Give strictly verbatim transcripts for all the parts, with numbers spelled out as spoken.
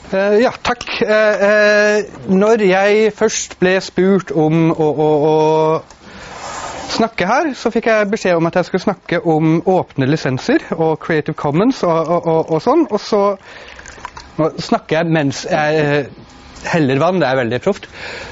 Uh, ja, takk. Uh, uh, når jeg først ble spurt om å, å, å snakke her, så fikk jeg beskjed om at jeg skulle snakke om åpne lisenser og Creative Commons og, og, og, og sånn, og så nå snakker jeg mens jeg heller vann, det er veldig proft.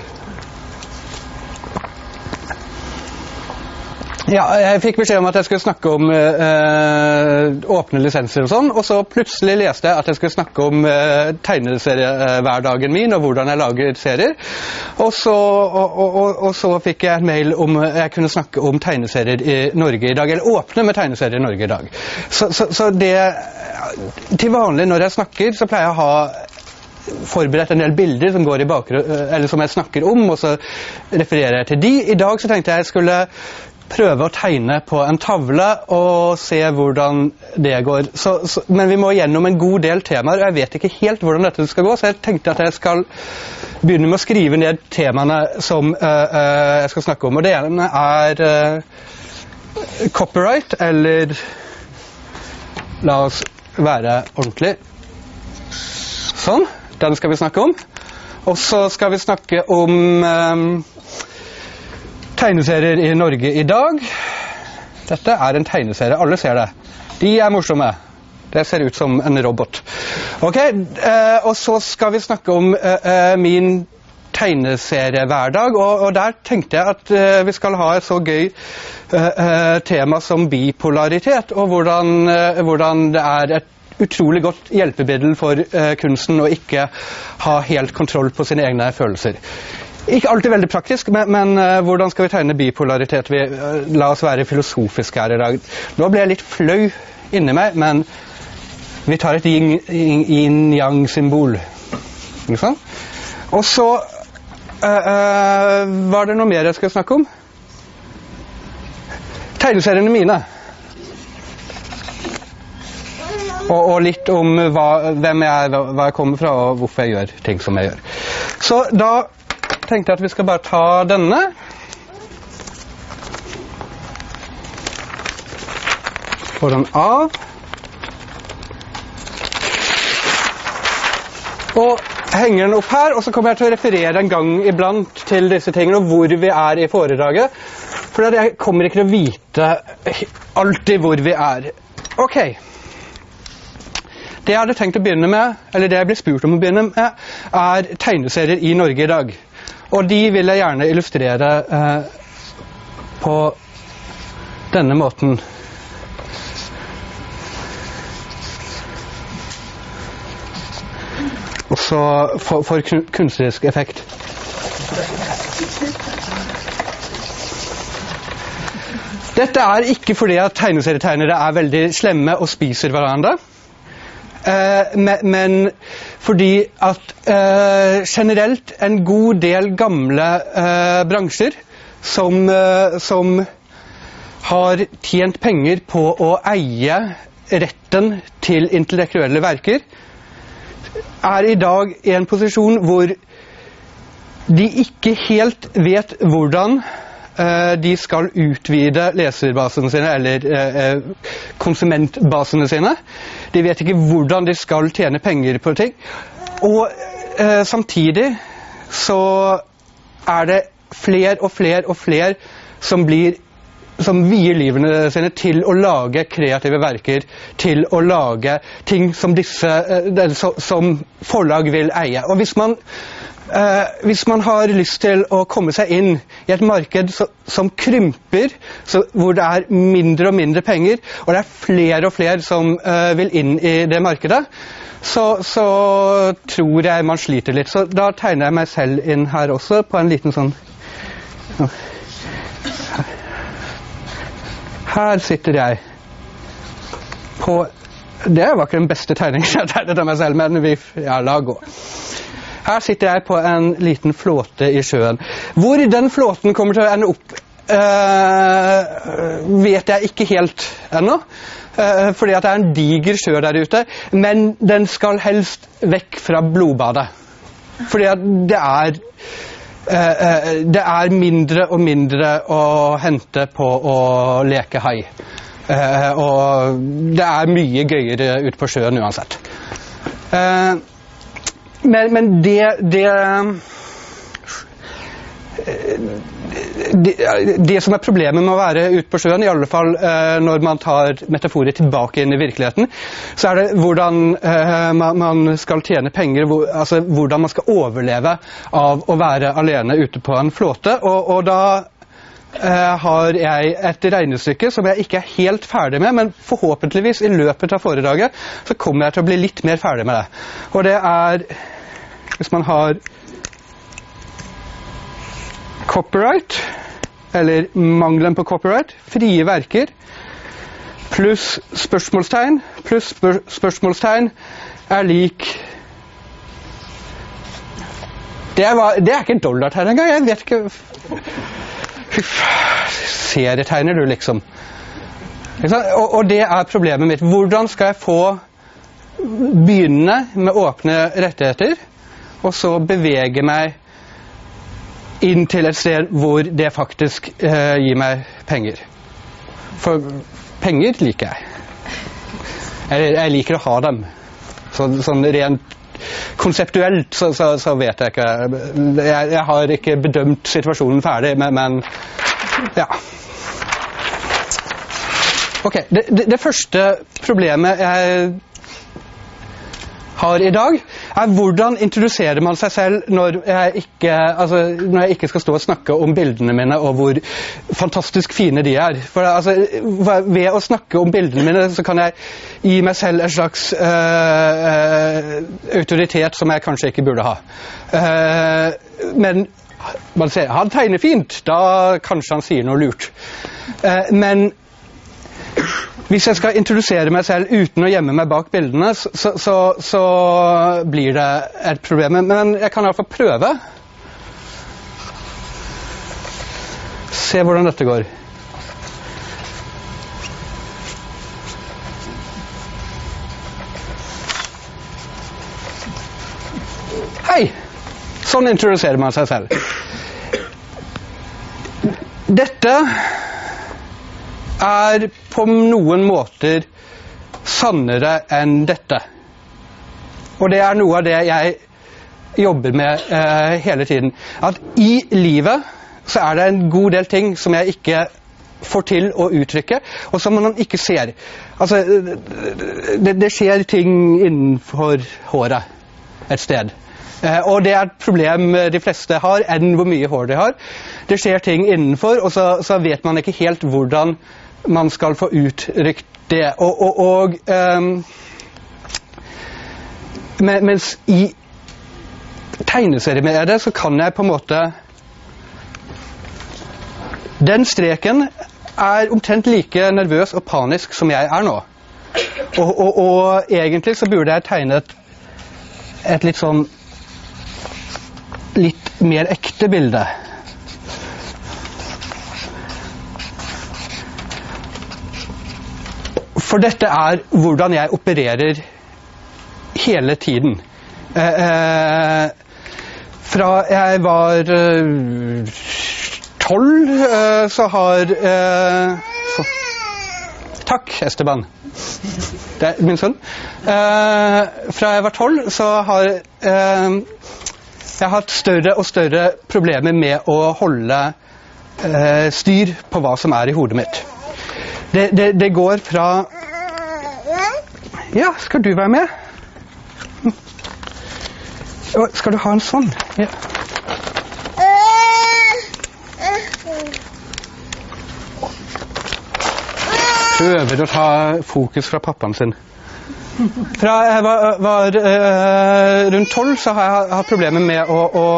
Ja, jeg fikk beskjed om at jeg skulle snakke om uh, åpne lisenser og sånn, og så plutselig leste jeg at jeg skulle snakke om uh, tegneseriehverdagen min og hvordan jeg lager serier. Og så, og, og, og, og så fikk jeg en mail om jeg kunne snakke om tegneserier i Norge i dag, eller åpne med tegneserier i Norge i dag. Så, så, så det, til vanlig når jeg snakker, så pleier jeg å ha forberedt en del bilder som går i bakgrunnen, eller som jeg snakker om, og så refererer jeg til de. I dag så tenkte jeg jeg skulle prøve å tegne på en tavle og se hvordan det går. Så, så, men vi må gjennom en god del temaer, og jeg vet ikke helt hvordan dette skal gå, så jeg tenkte at jeg skal begynne med å skrive ned temaene som uh, uh, jeg skal snakke om. Og det ene er uh, copyright, eller la oss være ordentlig. Sånn, den skal vi snakke om. Og så skal vi snakke om um, tegneserier i Norge i dag. Dette er en tegneserie, alle ser det. De er morsomme. Det ser ut som en robot. Ok, eh, og så skal vi snakke om eh, min tegneserie hver dag, og, og der tenkte jeg at eh, vi skal ha et så gøy eh, tema som bipolaritet, og hvordan, eh, hvordan det er et utrolig godt hjelpemiddel for eh, kunsten å ikke ha helt kontroll på sine egne følelser. Ikke alltid veldig praktisk, men, men uh, hvordan skal vi tegne bipolaritet? Vi, uh, la oss være filosofiske her i dag. Nå ble jeg litt flau inni meg, men vi tar et yin-yang-symbol. Ikke sant? Og så uh, uh, var det noe mer jeg skulle snakke om? Tegneseriene mine. Og, og litt om hva, hvem jeg er, hva jeg kommer fra, og hvorfor jeg gjør ting som jeg gjør. Så da tenkte jeg at vi skal bare ta denne. Få den av. Og henger den opp her, og så kommer jeg til å referere en gang iblant til disse tingene, og hvor vi er i foredraget. For jeg kommer ikke til å vite alltid hvor vi er. Ok. Det jeg hadde tenkt å begynne med, eller det jeg ble spurt om å begynne med, er tegneserier i Norge i dag. Og de vil jeg gjerne illustrere eh, på denne måten. Og så for, for kunstnerisk effekt. Dette er ikke fordi at tegneserietegnere er veldig slemme og spiser hverandre. Uh, men, men fordi at uh, generelt en god del gamle uh, bransjer som, uh, som har tjent penger på å eie retten til intellektuelle verker, er i dag i en posisjon hvor de ikke helt vet hvordan de skal utvide leserbasene sine, eller eh, konsumentbasene sine. De vet ikke hvordan de skal tjene penger på ting. Og eh, samtidig så er det flere og flere og flere som blir som vier livene sine til å lage kreative verker, til å lage ting som disse eh, som forlag vil eie. Og hvis man Uh, hvis man har lyst til å komme seg inn i et marked så, som krymper, så, hvor det er mindre og mindre penger, og det er flere og flere som uh, vil inn i det markedet, så, så tror jeg man sliter litt. Så da tegner jeg meg selv inn her også, på en liten sånn... Her sitter jeg på... Det var ikke den beste tegningen jeg tegnet av meg selv, men vi... Ja, la gå. Her sitter jeg på en liten flåte i sjøen. Hvor den flåten kommer til å ende opp, øh, vet jeg ikke helt ennå. Øh, fordi at det er en diger sjø der ute. Men den skal helst vekk fra blodbadet. Fordi at det er, øh, det er mindre og mindre å hente på å leke hai. Øh, og det er mye gøyere ute på sjøen uansett. Uh, men, men det, det, det det som er problemet med å være ute på sjøen, i alle fall eh, når man tar metaforer tilbake inn i virkeligheten, så er det hvordan eh, man, man skal tjene penger, hvor, altså hvordan man skal overleve av å være alene ute på en flåte, og, og da eh, har jeg et regnestykke som jeg ikke er helt ferdig med, men forhåpentligvis i løpet av foredraget så kommer jeg til å bli litt mer ferdig med det. Og det er, hvis man har copyright, eller mangelen på copyright, frie verker, pluss spørsmålstegn, pluss spør spørsmålstegn er lik... Det er, det er ikke dollartegn engang, jeg vet ikke... Serietegner du liksom. Og, og det er problemet mitt. Hvordan skal jeg få begynne med åpne rettigheter, og så bevege meg inn til et sted hvor det faktisk eh, gir meg penger. For penger liker jeg. Jeg, jeg liker å ha dem. Så, sånn rent konseptuelt så, så, så vet jeg ikke. Jeg, jeg har ikke bedømt situasjonen ferdig, men, men ja. Ok, det, det, det første problemet jeg har i dag, er hvordan introduserer man seg selv når jeg ikke, altså, når jeg ikke skal stå og snakke om bildene mine og hvor fantastisk fine de er. For altså, ved å snakke om bildene mine så kan jeg gi meg selv en slags øh, øh, autoritet som jeg kanskje ikke burde ha. Uh, men man sier, han tegner fint, da kanskje han sier noe lurt. Uh, men hvis jeg skal introdusere meg selv uten å gjemme meg bak bildene, så, så, så blir det et problem. Men jeg kan i hvert fall prøve. Se hvordan dette går. Hei! Sånn introduserer man seg selv. Dette er på noen måter sannere enn dette. Og det er noe av det jeg jobber med eh, hele tiden. At i livet så er det en god del ting som jeg ikke får til å uttrykke, og som man ikke ser. Altså, det, det skjer ting innenfor håret et sted. Eh, og det er et problem de fleste har, enn hvor mye hår de har. Det skjer ting innenfor, og så, så vet man ikke helt hvordan man skal få uttrykt det. Og, og, og um, mens i tegneseriemediet så kan jeg på en måte... Den streken er omtrent like nervøs og panisk som jeg er nå. Og, og, og egentlig så burde jeg tegnet et litt sånn litt mer ekte bilde. For dette er hvordan jeg opererer hele tiden. Eh, eh, fra jeg var eh, tolv, eh, så har... Eh, så, takk, Esteban. Det er min sønn. Eh, fra jeg var tolv, så har eh, jeg hatt større og større problemer med å holde eh, styr på hva som er i hodet mitt. Det, det, det går fra... Ja, skal du være med? Skal du ha en sånn? Ja. Prøver å ta fokus fra pappaen sin. Fra jeg var, var uh, rundt tolv, så har jeg hatt problemer med å... å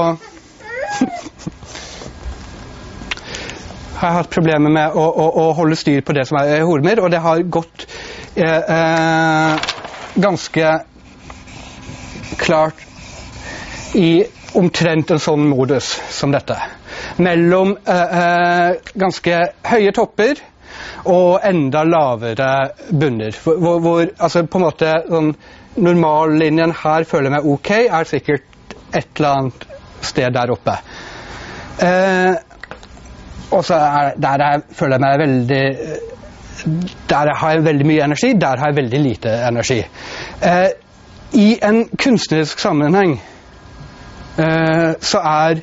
har jeg hatt problemer med å, å, å holde styr på det som er i hodet mitt, og det har gått eh, eh, ganske klart i omtrent en sånn modus som dette. Mellom eh, eh, ganske høye topper og enda lavere bunner. Hvor, hvor altså på en måte sånn, normallinjen her føler jeg meg ok, er sikkert et eller annet sted der oppe. Eh, Og så er, der jeg føler jeg meg veldig... Der har jeg veldig mye energi, der har jeg veldig lite energi. Eh, i en kunstnerisk sammenheng eh, så er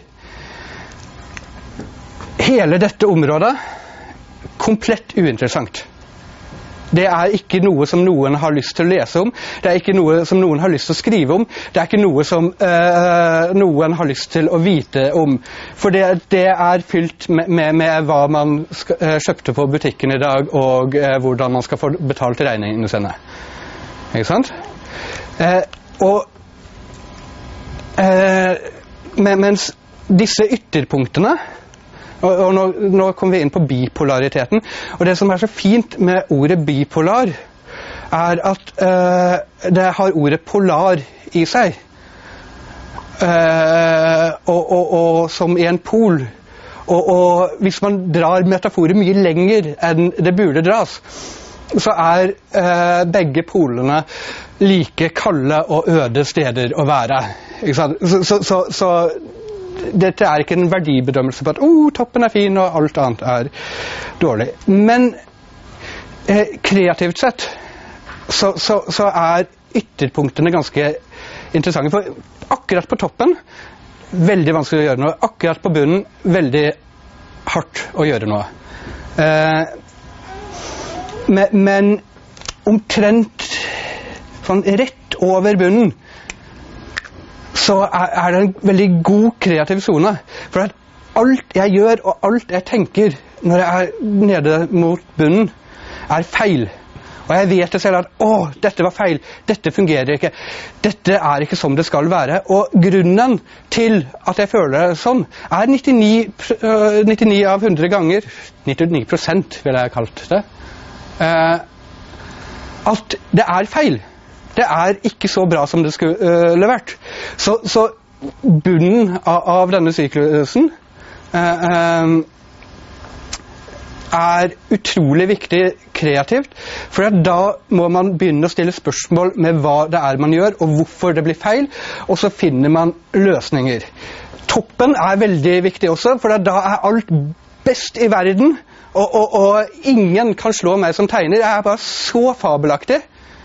hele dette området komplett uinteressant. Det er ikke noe som noen har lyst til å lese om, det er ikke noe som noen har lyst til å skrive om, det er ikke noe som eh, noen har lyst til å vite om. For det, det er fylt med, med, med hva man skal, eh, kjøpte på butikken i dag, og eh, hvordan man skal få betalt regningene sine. Ikke sant? Eh, og eh, mens disse ytterpunktene, og, og nå, nå kommer vi inn på bipolariteten, og det som er så fint med ordet bipolar er at eh, det har ordet polar i seg, eh, og, og, og som i en pol, og, og hvis man drar metaforer mye lenger enn det burde dras, så er eh, begge polene like kalde og øde steder å være. Ikke sant? Så, så, så, så dette er ikke en verdibedømmelse på at oh, toppen er fin og alt annet er dårlig. Men eh, kreativt sett så, så, så er ytterpunktene ganske interessante. For akkurat på toppen veldig vanskelig å gjøre noe. Akkurat på bunnen veldig hardt å gjøre noe. Eh, men, men omtrent sånn rett over bunnen så er, er det en veldig god kreativ zone. For at alt jeg gjør og alt jeg tenker når jeg er nede mot bunnen er feil. Og jeg vet det selv at åh, dette var feil, dette fungerer ikke, dette er ikke som det skal være. Og grunnen til at jeg føler det sånn er nittini, nittini av hundre ganger, nittini prosent vil jeg ha kalt det, uh, at det er feil. Det er ikke så bra som det skulle uh, levert. Så, så bunnen av, av denne syklusen uh, um, er utrolig viktig kreativt, for da må man begynne å stille spørsmål med hva det er man gjør, og hvorfor det blir feil, og så finner man løsninger. Toppen er veldig viktig også, for da er alt best i verden, og, og, og ingen kan slå meg som tegner. Jeg er bare så fabelaktig.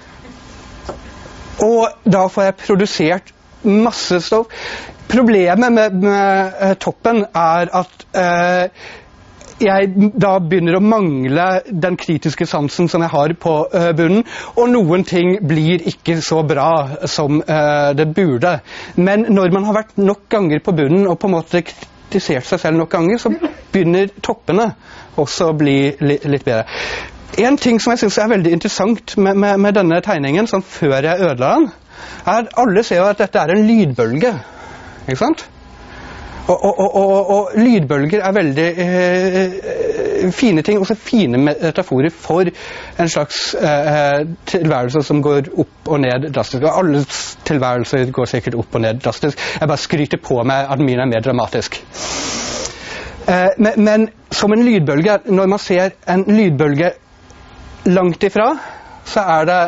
Og da får jeg produsert masse stoff. Problemet med, med uh, toppen er at uh, jeg da begynner å mangle den kritiske sansen som jeg har på uh, bunnen, og noen ting blir ikke så bra som uh, det burde. Men når man har vært nok ganger på bunnen og på en måte kritisert seg selv nok ganger, så begynner toppene også å bli li- litt bedre. En ting som jeg synes er veldig interessant med, med, med denne tegningen, sånn før jeg ødela den, er at alle ser jo at dette er en lydbølge, ikke sant? Og, og, og, og, og lydbølger er veldig eh, fine ting, også fine metaforer for en slags eh, tilværelse som går opp og ned drastisk. Og alle tilværelser går sikkert opp og ned drastisk. Jeg bare skryter på meg at min er mer dramatisk. Eh, men, men som en lydbølge, når man ser en lydbølge langt ifra, så er det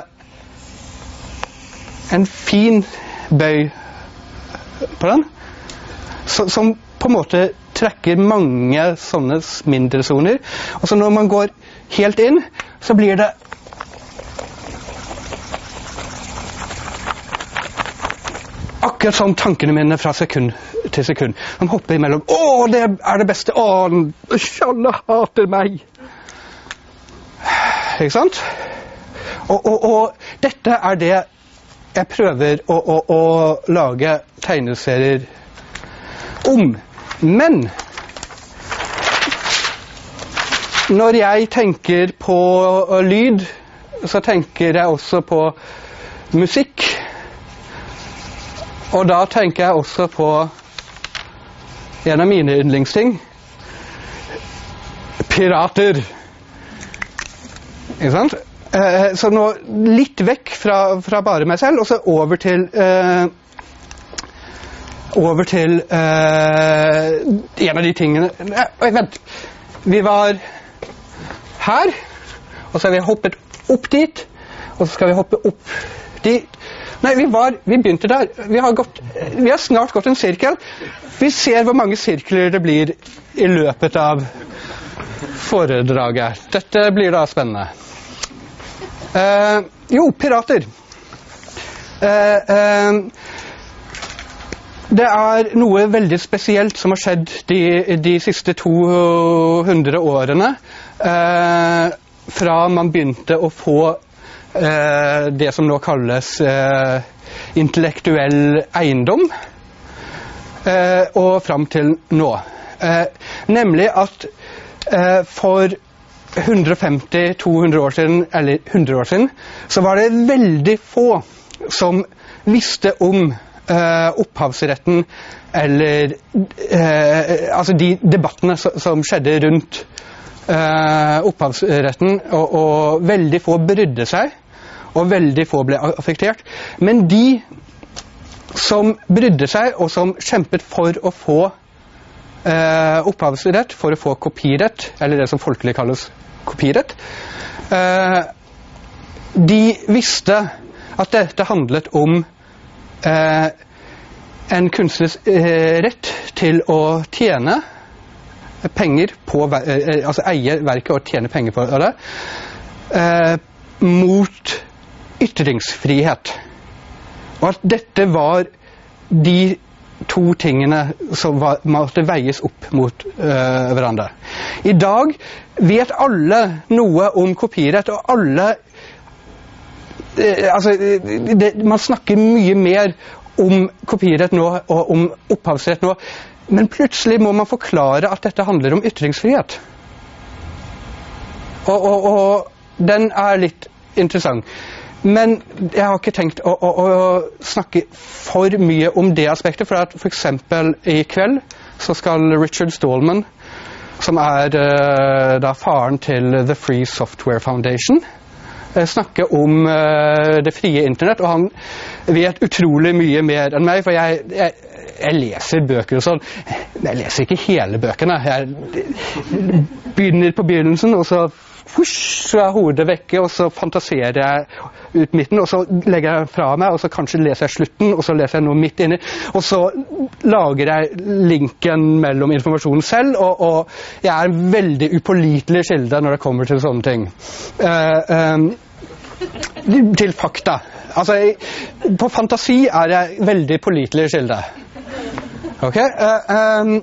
en fin bøy på den, så, som på en måte trekker mange sånne mindre zoner. Og så når man går helt inn, så blir det akkurat sånn tankene mine fra sekund til sekund. De hopper imellom. Åh, det er det beste. Åh, alle hater meg. Ikke sant? Og, og, og dette er det jeg prøver å, å, å lage tegneserier om. Men når jeg tenker på lyd, så tenker jeg også på musikk. Og da tenker jeg også på en av mine yndlingsting. Pirater. Ikke sant? Eh, så nå litt vekk fra, fra bare meg selv, og så over til eh, over til eh, en av de tingene. Oi, vent. Vi var her, og så har vi hoppet opp dit, og så skal vi hoppe opp dit. Nei, vi var, vi begynte der. Vi har, gått, vi har snart gått en sirkel. Vi ser hvor mange sirkler det blir i løpet av foredraget. Dette blir da spennende. Uh, jo, pirater. Eh, eh, det er noe veldig spesielt som har skjedd de, de siste to hundre årene, eh, fra man begynte å få eh, det som nå kalles eh, intellektuell eiendom, eh, og fram til nå. Eh, nemlig at eh, for hundre femti til to hundre år siden, eller hundre år siden, så var det veldig få som visste om eh, opphavsretten, eller eh, altså de debattene som skjedde rundt eh, opphavsretten, og, og veldig få brydde seg, og veldig få ble affektert. Men de som brydde seg, og som kjempet for å få eh, opphavsrett, for å få kopirett, eller det som folkelig kalles kopirett, eh, de visste at dette handlet om eh, en kunstners eh, rett til å tjene penger på, eh, altså eie verket og tjene penger på det, eh, mot ytringsfrihet. Og at dette var de to tingene som var, måtte veies opp mot øh, hverandre. I dag vet alle noe om kopirett, og alle øh, altså, det, man snakker mye mer om kopirett nå, og om opphavsrett nå, men plutselig må man forklare at dette handler om ytringsfrihet. Og, og, og den er litt interessant. Men jeg har ikke tenkt å, å, å snakke for mye om det aspektet, for at for eksempel i kveld så skal Richard Stallman, som er uh, da faren til The Free Software Foundation, uh, snakke om uh, det frie internett, og han vet utrolig mye mer enn meg, for jeg, jeg, jeg leser bøker og sånn. Jeg leser ikke hele bøkene. Jeg begynner på begynnelsen, og så Husk, så er hodet vekke, og så fantaserer jeg ut midten, og så legger jeg fra meg, og så kanskje leser jeg slutten, og så leser jeg noe midt inni, og så lager jeg linken mellom informasjonen selv, og, og jeg er en veldig upålitelig kilde når det kommer til sånne ting. Uh, um, til fakta. Altså, jeg, på fantasi er jeg veldig pålitelig kilde. Ok? Uh, um,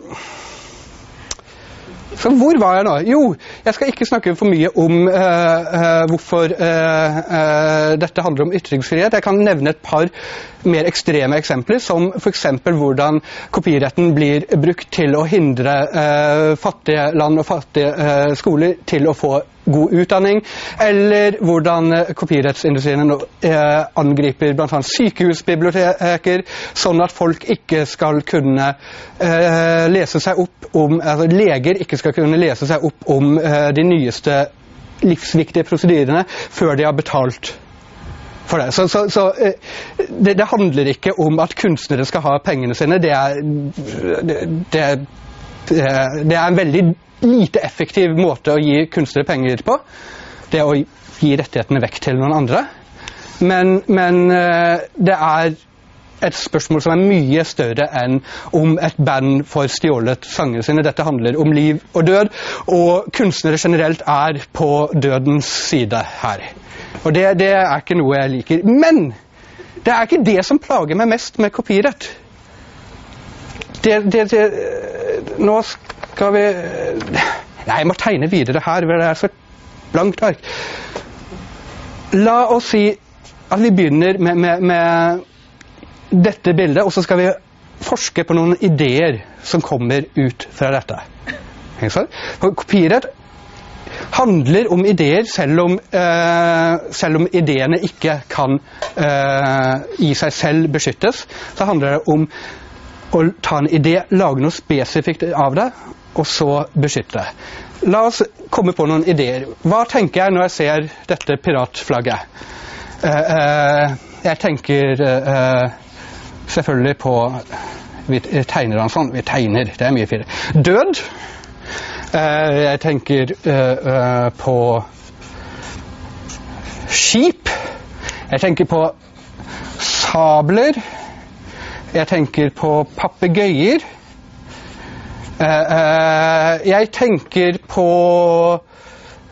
Så hvor var jeg nå? Jo, jeg skal ikke snakke for mye om uh, uh, hvorfor uh, uh, dette handler om ytringsfrihet. Jeg kan nevne et par mer ekstreme eksempler, som for eksempel hvordan kopiretten blir brukt til å hindre uh, fattige land og fattige uh, skoler til å få god utdanning, eller hvordan uh, kopirettsindustrien uh, angriper blant annet sykehusbiblioteker, sånn at folk ikke skal kunne uh, lese seg opp om, altså leger ikke skal kunne lese seg opp om uh, de nyeste livsviktige prosedyrene før de har betalt for det. Så, så, så uh, det, det handler ikke om at kunstnere skal ha pengene sine. Det er, det, det, det er en veldig lite effektiv måte å gi kunstnere penger på. Det å gi rettighetene vekk til noen andre. Men, men uh, det er et spørsmål som er mye større enn om et band får stjålet sangene sine. Dette handler om liv og død, og kunstnere generelt er på dødens side her. Og det, det er ikke noe jeg liker. Men det er ikke det som plager meg mest med kopirett. Det, det, det, nå skal vi... Nei, jeg må tegne videre her, for det er så blankt ark. La oss si at vi begynner med... med, med dette bildet, og så skal vi forske på noen ideer som kommer ut fra dette. Kopirett handler om ideer, selv om, eh, selv om ideene ikke kan eh, i seg selv beskyttes. Så handler det om å ta en idé, lage noe spesifikt av det, og så beskytte. La oss komme på noen ideer. Hva tenker jeg når jeg ser dette piratflagget? Eh, eh, jeg tenker... Eh, selvfølgelig på, vi tegner han sånn, vi tegner, det er mye fire. Død, uh, jeg tenker uh, uh, på skip, jeg tenker på sabler, jeg tenker på papegøyer, uh, uh, jeg tenker på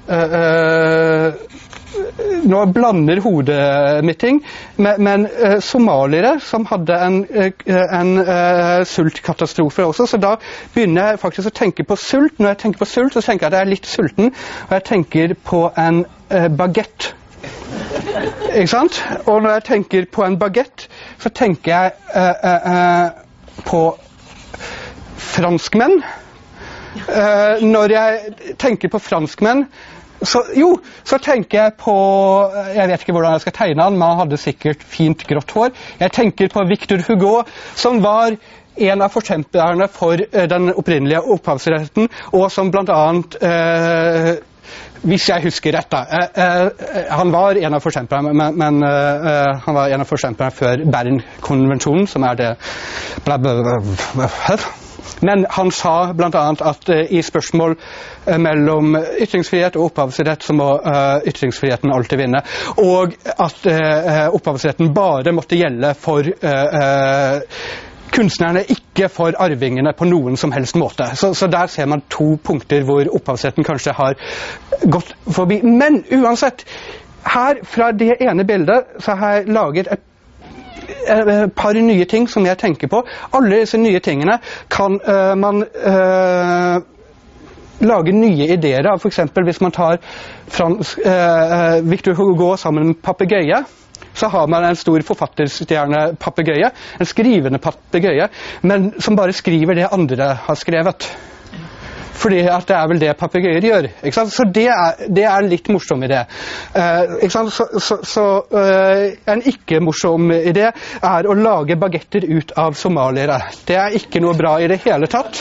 uh, uh, nå blander hodet mitt ting, men, men uh, somaliere som hadde en, uh, en uh, sultkatastrofe også, så da begynner jeg faktisk å tenke på sult. Når jeg tenker på sult, så tenker jeg at jeg er litt sulten, og jeg tenker på en uh, baguette. Ikke sant? Og når jeg tenker på en baguette, så tenker jeg uh, uh, uh, på franskmenn. Uh, når jeg tenker på franskmenn, Så, jo, så tenker jeg på, jeg vet ikke hvordan jeg skal tegne han, men han hadde sikkert fint grått hår. Jeg tenker på Victor Hugo, som var en av forkjemperne for uh, den opprinnelige opphavsretten, og som blant annet, uh, hvis jeg husker rett da, uh, uh, han var en av forkjemperne, men, men uh, han var en av forkjemperne før Bern-konvensjonen, som er det bla bla bla bla. Men han sa blant annet at uh, i spørsmål uh, mellom ytringsfrihet og opphavsrett så må uh, ytringsfriheten alltid vinne, og at uh, opphavsretten bare måtte gjelde for uh, uh, kunstnerne, ikke for arvingene på noen som helst måte. Så, så der ser man to punkter hvor opphavsretten kanskje har gått forbi. Men uansett, her fra det ene bildet så har jeg laget et et par nye ting som jeg tenker på. Alle disse nye tingene kan uh, man uh, lage nye ideer av. For eksempel hvis man tar Frans, uh, Victor Hugo sammen med papegøye, så har man en stor forfatterstjerne papegøye, en skrivende papegøye, men som bare skriver det andre har skrevet. Fordi at det er vel det papegøyer gjør, ikke sant? Så det er, det er en litt morsom idé. Uh, ikke sant? Så, så, så uh, en ikke morsom idé er å lage bagetter ut av somaliere. Det er ikke noe bra i det hele tatt.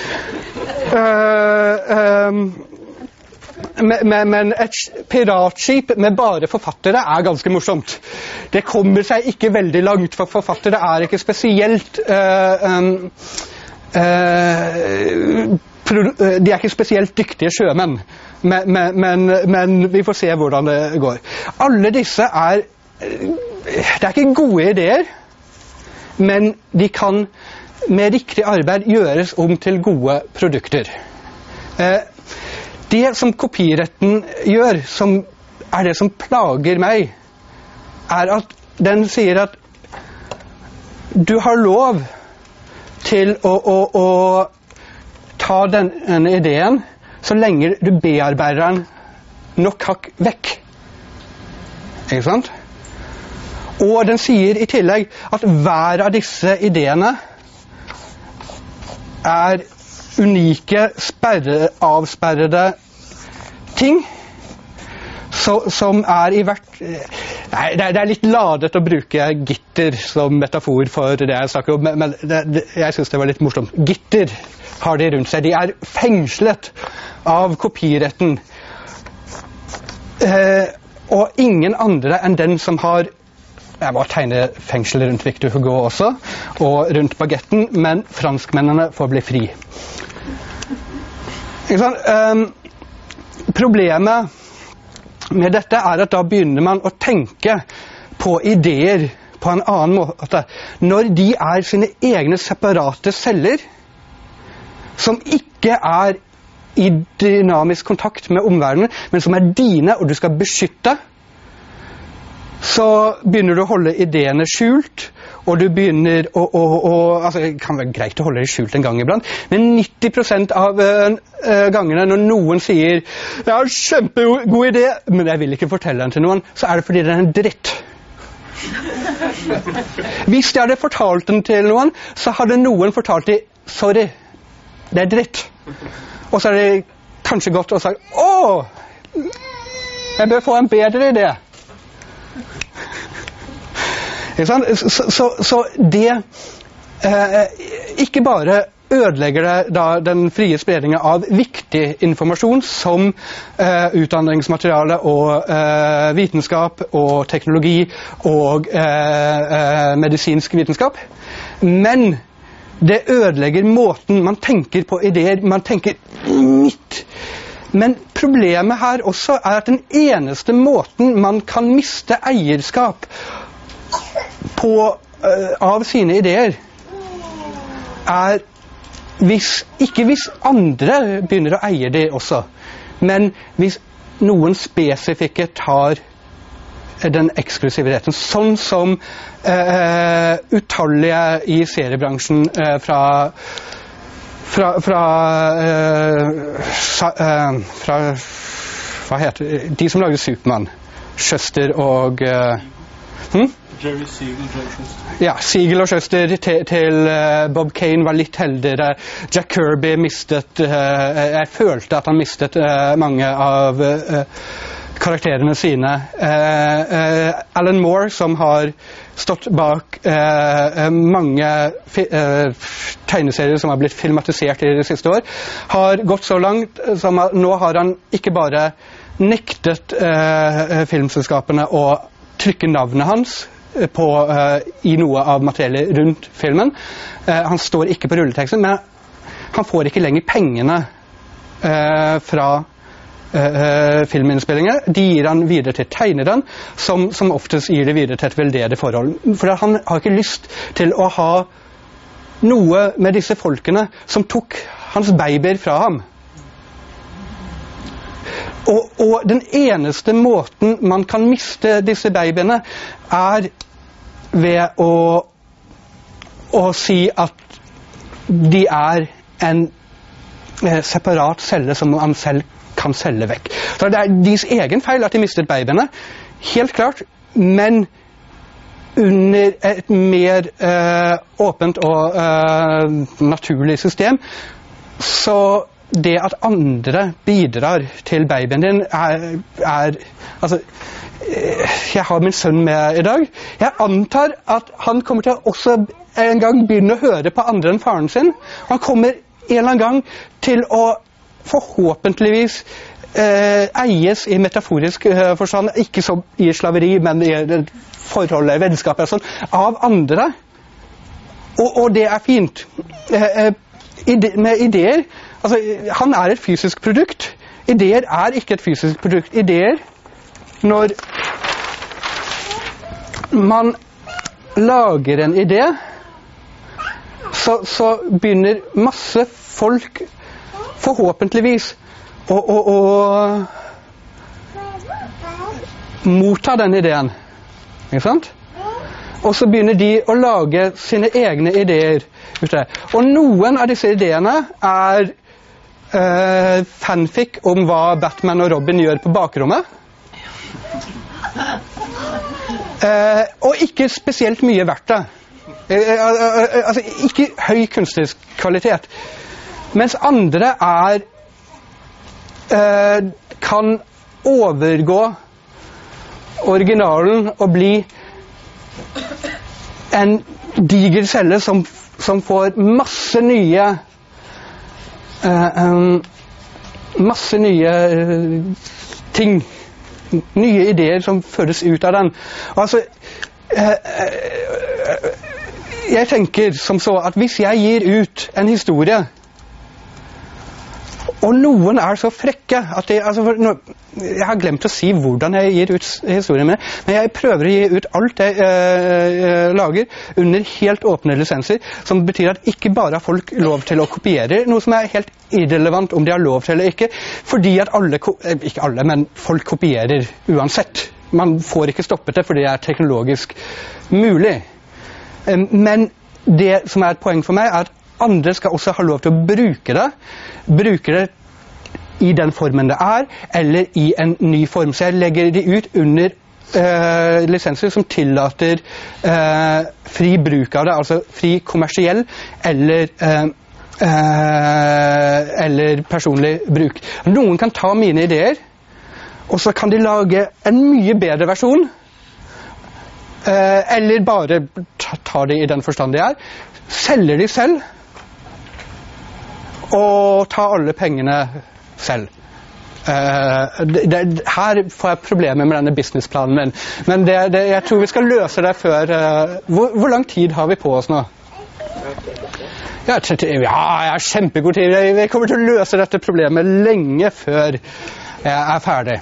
Uh, um, men, men et piratskip med bare forfattere er ganske morsomt. Det kommer seg ikke veldig langt, for forfattere er ikke spesielt uh, um, uh, de er ikke spesielt dyktige sjømenn, men, men, men, men vi får se hvordan det går. Alle disse er, det er ikke gode ideer, men de kan med riktig arbeid gjøres om til gode produkter. Det som kopiretten gjør, som er det som plager meg, er at den sier at du har lov til å, å, å ta den, denne ideen så lenge du bearbeider den nok hakk vekk. Ikke sant? Og den sier i tillegg at hver av disse ideene er unike, sperre, avsperrede ting så, som er i hvert... Nei, det er, det er litt ladet å bruke gitter som metafor for det jeg snakker om, men, men det, det, jeg synes det var litt morsomt. Gitter har de rundt seg. De er fengslet av kopiretten. Eh, og ingen andre enn den som har... Jeg må tegne fengsel rundt Victor Hugo også, og rundt bagetten, men franskmennene får bli fri. Ikke sant? Eh, problemet med dette er at da begynner man å tenke på ideer på en annen måte. Når de er sine egne separate celler, som ikke er i dynamisk kontakt med omverdenen, men som er dine, og du skal beskytte, så begynner du å holde ideene skjult, og du begynner å, å, å altså det kan være greit å holde det skjult en gang iblant, men nitti prosent av uh, gangene når noen sier jeg har en kjempegod idé, men jeg vil ikke fortelle den til noen, så er det fordi den er en dritt. Hvis jeg hadde fortalt den til noen, så hadde noen fortalt dem sorry, det er dritt. Og så er det kanskje godt å sagt åh, jeg bør få en bedre idé. Så, så, så det eh, ikke bare ødelegger det da den frie spredningen av viktig informasjon som eh, utdanningsmateriale og eh, vitenskap og teknologi og eh, eh, medisinsk vitenskap, men det ødelegger måten man tenker på ideer, man tenker mitt. Men problemet her også er at den eneste måten man kan miste eierskap på, uh, av sine ideer er hvis, ikke hvis andre begynner å eie det også, men hvis noen spesifikke tar den eksklusiviteten, sånn som uh, utallige i seriebransjen uh, fra fra fra, uh, sa, uh, fra hva heter det? De som lager Superman, Shuster og uh, hm? Jerry Siegel, Jerry Shuster. Ja, Siegel og Shuster til, til uh, Bob Kane var litt heldigere. Jack Kirby mistet uh, jeg følte at han mistet uh, mange av uh, karakterene sine. Uh, uh, Alan Moore, som har stått bak uh, mange uh, tegneserier som har blitt filmatisert i de siste år, har gått så langt som at nå har han ikke bare nektet uh, filmselskapene å trykke navnet hans på, uh, i noe av materiellet rundt filmen. Uh, han står ikke på rulleteksten, men han får ikke lenger pengene uh, fra uh, filminnspillinger. De gir han videre til tegneren, som, som oftest gir det videre til et veldedig forhold. For han har ikke lyst til å ha noe med disse folkene som tok hans babyer fra ham. Og, og den eneste måten man kan miste disse babyene er ved å, å si at de er en eh, separat celle som man selv kan selge vekk. Så det er deres egen feil at de mistet babyene, helt klart, men under et mer eh, åpent og eh, naturlig system, så det at andre bidrar til babyen din er, er altså, jeg har min sønn med i dag. Jeg antar at han kommer til å også en gang begynne å høre på andre enn faren sin. Han kommer en eller annen gang til å forhåpentligvis eh, eies i metaforisk eh, forstand, ikke som i slaveri, men i forholdet, vennskapet og sånn, av andre. Og, og det er fint. Eh, ide, med ideer. Altså, han er et fysisk produkt. Ideer er ikke et fysisk produkt. Ideer, når man lager en idé, så, så begynner masse folk forhåpentligvis å, å, å motta den ideen. Ikke sant? Og så begynner de å lage sine egne ideer ute. Og noen av disse ideene er Uh, fanfic om hva Batman og Robin gjør på bakrommet. Uh, og ikke spesielt mye verdt det. Uh, uh, uh, altså ikke høy kunstnerisk kvalitet. Mens andre er uh, kan overgå originalen og bli en diger celle som, som får masse nye Uh, um, masse nye uh, ting, nye ideer som føres ut av den. Altså, uh, uh, jeg tenker som så at hvis jeg gir ut en historie, og noen er så frekke at det, altså, no, jeg har glemt å si hvordan jeg gir ut historien min, men jeg prøver å gi ut alt jeg uh, lager under helt åpne lisenser, som betyr at ikke bare har folk lov til å kopiere, noe som er helt irrelevant om de har lov til eller ikke, fordi at alle, ikke alle, men folk kopierer uansett. Man får ikke stoppet det fordi det er teknologisk mulig. Um, men det som er et poeng for meg er at andre skal også ha lov til å bruke det, bruke det i den formen det er, eller i en ny form. Så jeg legger de ut under uh, lisenser som tillater uh, fri bruk av det, altså fri kommersiell eller, uh, uh, eller personlig bruk. Noen kan ta mine ideer, og så kan de lage en mye bedre versjon, uh, eller bare ta, ta det i den forstand de er, selger de selv, og ta alle pengene selv. Uh, det, det, her får jeg problemer med denne businessplanen min, men det, det, jeg tror vi skal løse det før uh, hvor, hvor lang tid har vi på oss nå? Ja, ja, jeg har kjempegod tid. Vi kommer til å løse dette problemet lenge før jeg er ferdig.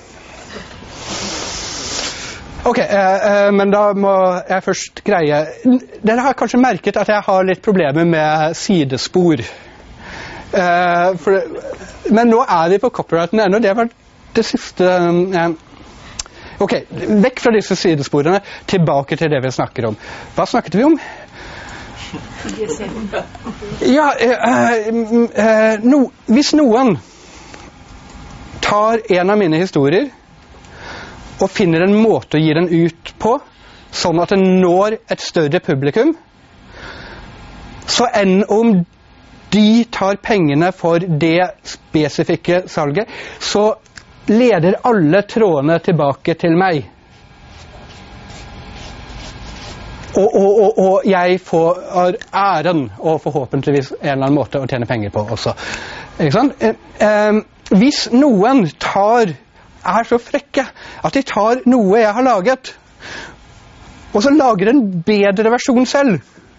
Ok, uh, uh, men da må jeg først greie. Dere har kanskje merket at jeg har litt problemer med sidespor. Uh, for, men nå er vi på copyrighten ennå. Det var det siste eh, Ok, vekk fra disse sidesporene, tilbake til det vi snakker om. Hva snakket vi om? Ja, eh, eh, no, hvis noen tar en av mine historier og finner en måte å gi den ut på, sånn at den når et større publikum, så enn om de tar pengene for det spesifikke salget, så leder alle trådene tilbake til meg. Og, og, og, og jeg får æren, og forhåpentligvis en eller annen måte å tjene penger på også. Ikke sant? Eh, eh, hvis noen tar, er så frekke at de tar noe jeg har laget, og så lager en bedre versjon selv,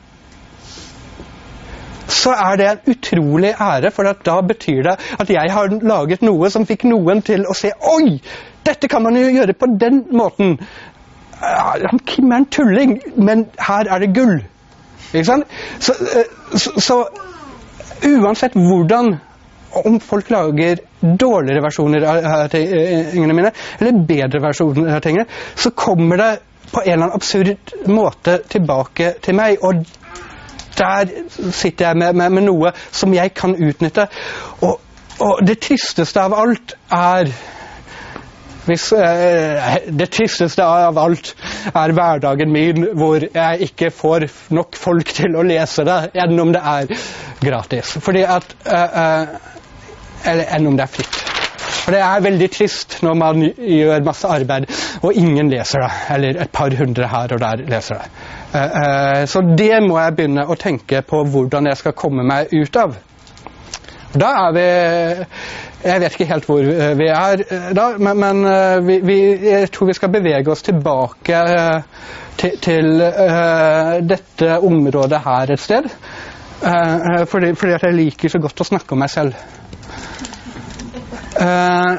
så er det en utrolig ære, for da betyr det at jeg har laget noe som fikk noen til å se, oi, dette kan man jo gjøre på den måten. Kim er en tulling, men her er det gull. Ikke sant? Så, så, så uansett hvordan, om folk lager dårligere versjoner av tingene mine, eller bedre versjoner av tingene, så kommer det på en eller annen absurd måte tilbake til meg, og der sitter jeg med, med, med noe som jeg kan utnytte. Og, og det tristeste av alt er hvis, eh, det tristeste av alt er hverdagen min, hvor jeg ikke får nok folk til å lese det, enn om det er gratis. Fordi at eh, eh, eller enn om det er fritt. For det er veldig trist når man gjør masse arbeid, og ingen leser det, eller et par hundre her og der leser det. Uh, uh, så det må jeg begynne å tenke på hvordan jeg skal komme meg ut av. Da er vi, jeg vet ikke helt hvor vi er da, men, men vi, vi, jeg tror vi skal bevege oss tilbake til, til uh, dette området her et sted, uh, fordi, fordi at jeg liker så godt å snakke om meg selv. Uh,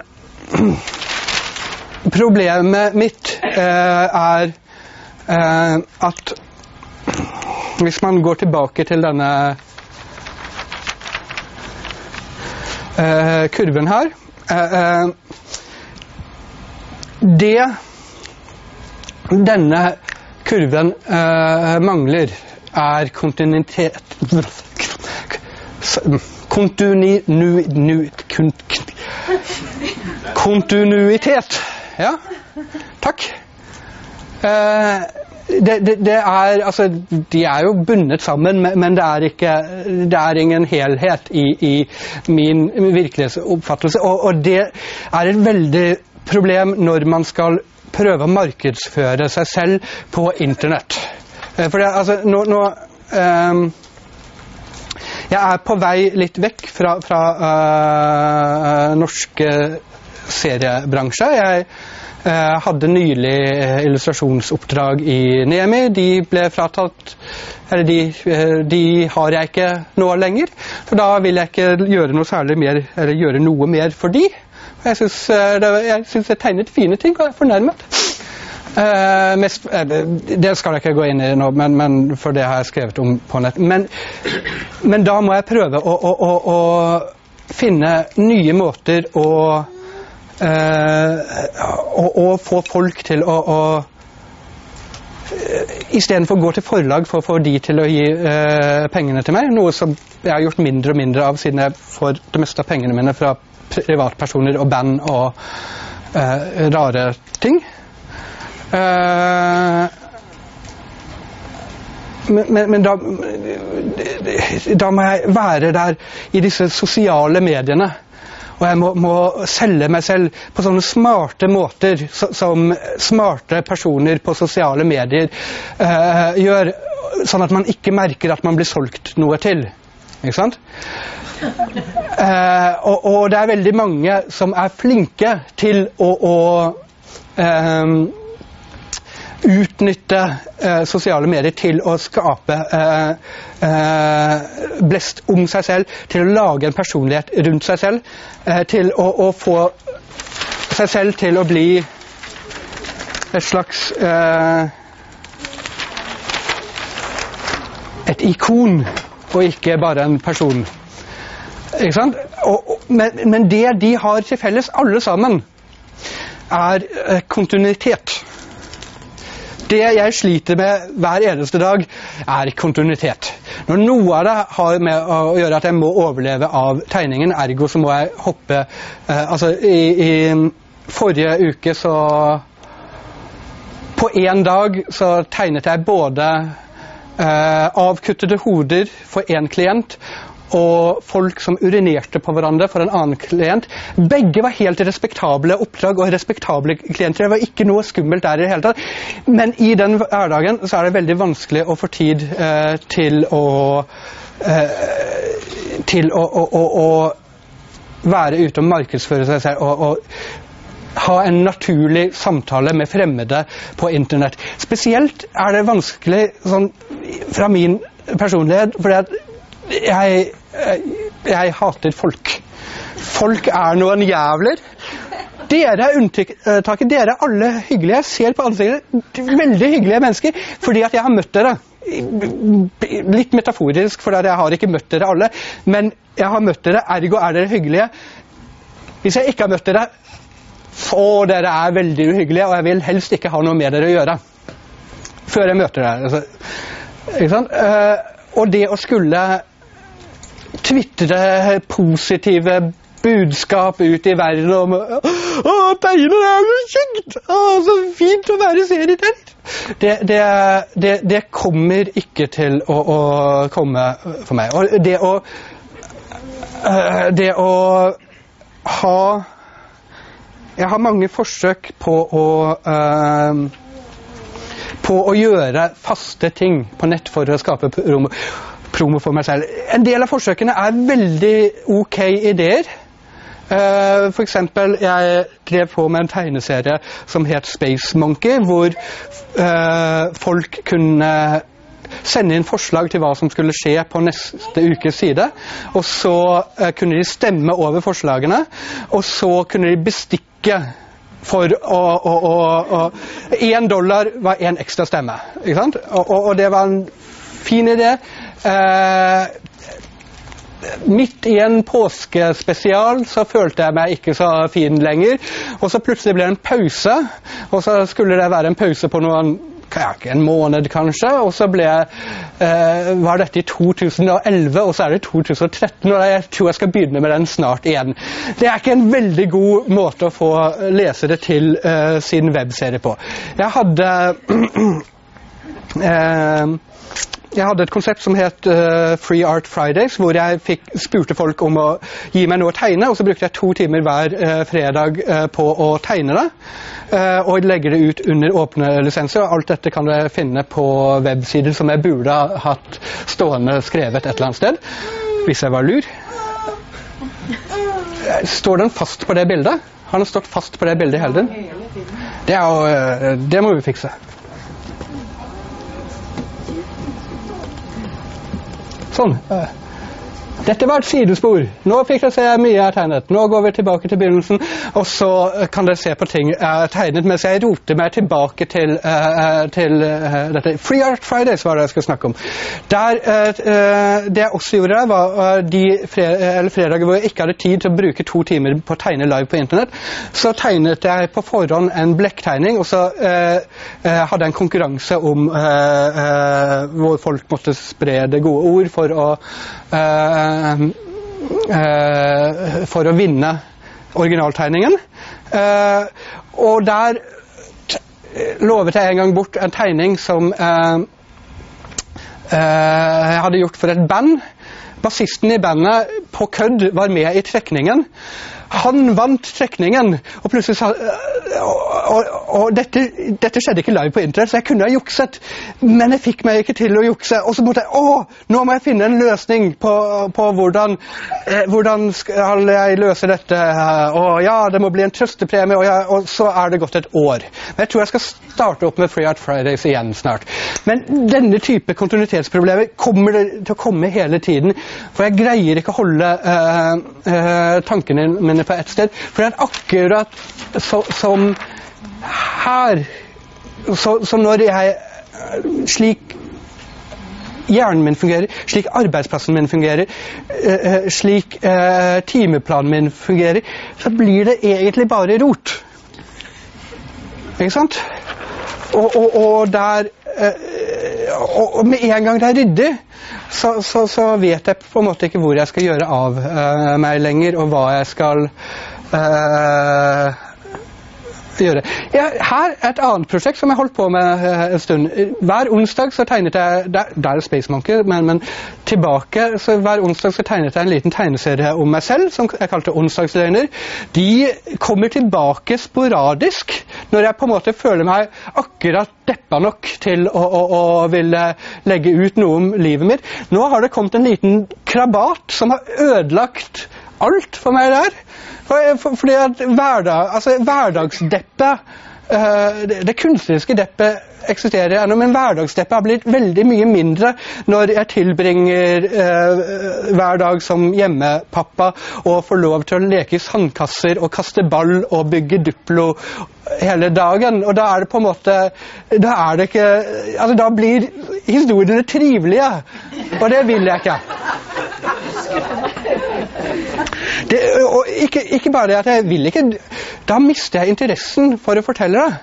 problemet mitt uh, er uh, at hvis man går tilbake til denne uh, kurven her, uh, uh, det denne kurven uh, mangler er kontinuitet kontinu, nu, nu, kun, kontinuitet. Ja, takk. Eh, det, det, det er, altså, de er jo bundet sammen, men det er ikke, det er ingen helhet i, i min virkelighetsoppfattelse, og, og det er et veldig problem når man skal prøve å markedsføre seg selv på internett. Eh, for det, altså, nå, nå eh, jeg er på vei litt vekk fra, fra uh, norske seriebransje. Jeg uh, hadde nylig illustrasjonsoppdrag i Nemi. De ble fratatt, eller de, uh, de har jeg ikke nå lenger. For da vil jeg ikke gjøre noe særlig mer, eller gjøre noe mer for de. Jeg synes, uh, det, jeg synes jeg tegnet fine ting, og er fornærmet. Uh, mest, uh, det skal jeg ikke gå inn i nå, men, men for det har jeg skrevet om på nett. Men, men da må jeg prøve å, å, å, å finne nye måter å, uh, å, å få folk til å, å uh, i stedet for å gå til forlag for å få de til å gi uh, pengene til meg, noe som jeg har gjort mindre og mindre av siden jeg får det meste av pengene mine fra privatpersoner og band og uh, rare ting. Uh, men, men, men da da må jeg være der i disse sosiale mediene, og jeg må, må selge meg selv på sånne smarte måter så, som smarte personer på sosiale medier uh, gjør, sånn at man ikke merker at man blir solgt noe til, ikke sant? Uh, og, og det er veldig mange som er flinke til å, å um, utnytte eh, sosiale medier til å skape eh, eh, blest om seg selv, til å lage en personlighet rundt seg selv, eh, til å, å få seg selv til å bli et slags eh, et ikon, og ikke bare en person. Ikke sant? Og, og, men, men det de har til felles, alle sammen, er uh, kontinuitet. Det jeg sliter med hver eneste dag er kontinuitet. Når noe av det har med å gjøre at jeg må overleve av tegningen, ergo så må jeg hoppe. Uh, altså i, i forrige uke så på en dag så tegnet jeg både uh, avkuttede hoder for en klient og folk som urinerte på hverandre for en annen klient. Begge var helt respektable oppdrag og respektable klienter. Det var ikke noe skummelt der i det hele tatt. Men i den hverdagen så er det veldig vanskelig å få tid eh, til å eh, til å, å, å, å være ute og markedsføre seg selv og, og ha en naturlig samtale med fremmede på internett. Spesielt er det vanskelig sånn, fra min personlighet, fordi at Jeg, jeg, jeg hater folk. Folk er noen jævler. Dere er unntaket. Dere er alle hyggelige. Jeg ser på ansiktet veldig hyggelige mennesker, fordi at jeg har møtt dere. Litt metaforisk, for jeg har ikke møtt dere alle, men jeg har møtt dere, ergo er dere hyggelige. Hvis jeg ikke har møtt dere, så dere er veldig uhyggelige, og jeg vil helst ikke ha noe med dere å gjøre. Før jeg møter dere. Altså, ikke sant? Uh, og det å skulle twittere positive budskap ut i verden om «Å, tegner er så kjekt! Å, så fint å være serietegner!» Det, det, det, det kommer ikke til å, å komme for meg. Og det å uh, det å ha jeg har mange forsøk på å uh, på å gjøre faste ting på nett for å skape promo promo for meg selv. En del av forsøkene er veldig ok ideer. Uh, for eksempel, jeg drev på med en tegneserie som het Space Monkey, hvor uh, folk kunne sende inn forslag til hva som skulle skje på neste ukes side, og så uh, kunne de stemme over forslagene, og så kunne de bestikke for å, å, å, å en dollar var en ekstra stemme, ikke sant? Og, og, og det var en fin idé. Uh, midt i en påskespesial så følte jeg meg ikke så fin lenger, og så plutselig ble det en pause, og så skulle det være en pause på noen, ja, en måned kanskje, og så ble uh, var dette i to tusen og elleve, og så er det to tusen og tretten, og jeg tror jeg skal begynne med den snart igjen. Det er ikke en veldig god måte å få lesere til uh, sin webserie på. Jeg hadde uh, Jeg hadde et konsept som het uh, Free Art Fridays, hvor jeg fikk, spurte folk om å gi meg noe å tegne, og så brukte jeg to timer hver uh, fredag uh, på å tegne det, uh, og legge det ut under åpne lisenser, og alt dette kan du finne på websider som jeg burde ha hatt stående skrevet et eller annet sted, hvis jeg var lur. Står den fast på det bildet? Har den stått fast på det bildet hele tiden? Det, er jo, uh, det må vi fikse. Sånn. Dette var et sidespor. Nå fikk dere se mye jeg har tegnet. Nå går vi tilbake til begynnelsen, og så kan dere se på ting jeg har tegnet, mens jeg roter meg tilbake til, uh, til uh, dette. Free Art Fridays var det jeg skulle snakke om. Der, uh, det jeg også gjorde der, var uh, de fred eller fredager hvor jeg ikke hadde tid til å bruke to timer på å tegne live på internett, så tegnet jeg på forhånd en blekktegning, og så uh, uh, hadde jeg en konkurranse om uh, uh, hvor folk måtte spre det gode ord for å uh, Uh, uh, for å vinne originaltegningen. Uh, og der lovet jeg en gang bort en tegning som uh, uh, jeg hadde gjort for et band. Bassisten i bandet på kødd var med i trekningen. Han vant trekningen, og plutselig sa og, og, og dette, dette skjedde ikke live på internett, så jeg kunne ha jukset, men jeg fikk meg ikke til å jukse, og så måtte jeg, å, nå må jeg finne en løsning på, på hvordan, eh, hvordan skal jeg løse dette, og ja, det må bli en trøstepremie, og, ja, og så er det gått et år. Men jeg tror jeg skal starte opp med Free Art Fridays igjen snart. Men denne type kontinuitetsproblemer kommer det til å komme hele tiden, for jeg greier ikke å holde eh, eh, tankene mine på et sted, for det er akkurat så, som her så, så når jeg slik hjernen min fungerer, slik arbeidsplassen min fungerer, uh, slik uh, timeplanen min fungerer, så blir det egentlig bare rot. Ikke sant? Og, og, og der og, og med en gang det er ryddig, så, så, så vet jeg på en måte ikke hvor jeg skal gjøre av uh, meg lenger, og hva jeg skal uh, gjøre. Ja, her er et annet prosjekt som jeg holdt på med uh, en stund. Hver onsdag så tegnet jeg, der, der er Space Monkey, men, men tilbake, så hver onsdag så tegnet jeg en liten tegneserie om meg selv, som jeg kalte Onsdagsløgner. De kommer tilbake sporadisk, når jeg på en måte føler meg akkurat deppa nok til å, å, å ville legge ut noe om livet mitt. Nå har det kommet en liten krabat som har ødelagt alt for meg der. For, for, fordi at hverdag, altså hverdagsdeppe, uh, det, det kunstneriske deppe eksisterer ennå, men hverdagsdeppe har blitt veldig mye mindre når jeg tilbringer uh, hver dag som hjemmepappa og får lov til å leke i sandkasser og kaste ball og bygge Duplo hele dagen. Og da er det på en måte, da er det ikke, altså da blir historiene trivelige, og det vil jeg ikke. Det, og ikke, ikke bare det at jeg vil ikke, da mister jeg interessen for å fortelle det.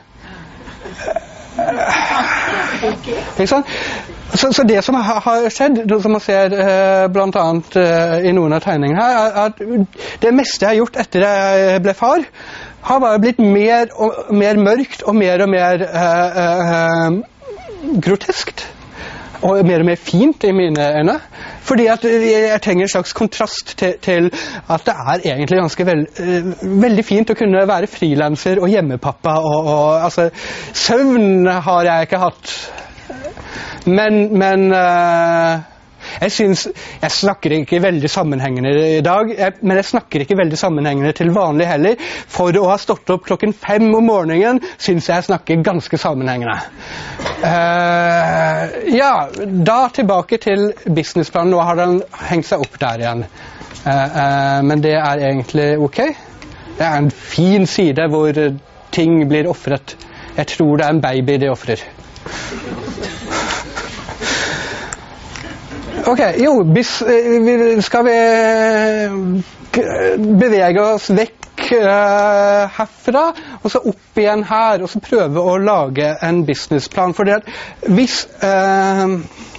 Ikke sant? Så, så det som har, har skjedd, som man ser eh, blant annet eh, i noen av tegningene her, er at det meste jeg har gjort etter jeg ble far, har bare blitt mer og mer mørkt og mer og mer eh, eh, groteskt. Og mer og mer fint i mine øyne. Fordi at jeg trenger en slags kontrast til, til at det er egentlig ganske veld, veldig fint å kunne være frilanser og hjemmepappa. Og, og, altså, søvn har jeg ikke hatt. Men, men uh, jeg synes, jeg snakker ikke veldig sammenhengende i dag, jeg, men jeg snakker ikke veldig sammenhengende til vanlig heller. For å ha stått opp klokken fem om morgenen, synes jeg jeg snakker ganske sammenhengende. Uh, ja, da tilbake til businessplanen. Nå har den hengt seg opp der igjen. Uh, uh, men det er egentlig ok. Det er en fin side hvor ting blir offret. Jeg tror det er en baby de offrer. Ok, jo, bis, skal vi bevege oss vekk uh, herfra, og så opp igjen her, og så prøve å lage en businessplan. For det at hvis, uh,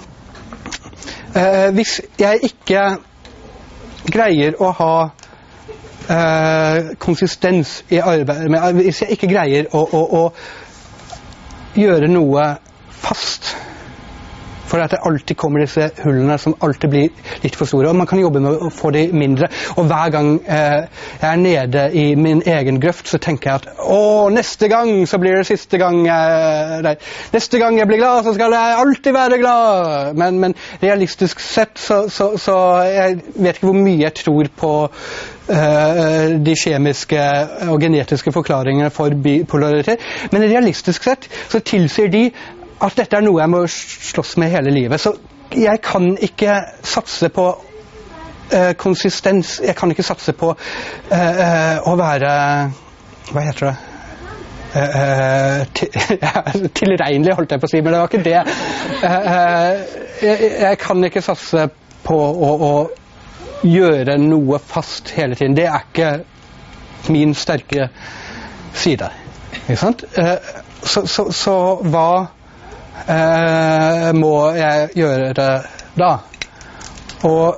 uh, hvis jeg ikke greier å ha uh, konsistens i arbeidet, hvis jeg ikke greier å, å, å gjøre noe fast, for at det alltid kommer disse hullene som alltid blir litt for store, og man kan jobbe med å få de mindre. Og hver gang eh, jeg er nede i min egen grøft, så tenker jeg at å, neste gang så blir det siste gang jeg, nei, neste gang jeg blir glad, så skal jeg alltid være glad. Men, men realistisk sett så, så, så jeg vet ikke hvor mye jeg tror på uh, de kjemiske og genetiske forklaringene for bipolaritet, men realistisk sett så tilsier de at dette er noe jeg må slåss med hele livet. Så jeg kan ikke satse på uh, konsistens, jeg kan ikke satse på uh, uh, å være, hva heter det? Uh, uh, til, tilregnelig, holdt jeg på å si, men det var ikke det. Uh, uh, jeg, jeg kan ikke satse på å, å gjøre noe fast hele tiden. Det er ikke min sterke side. Ikke sant? Uh, så, så, så hva Uh, må jeg gjøre det da? Og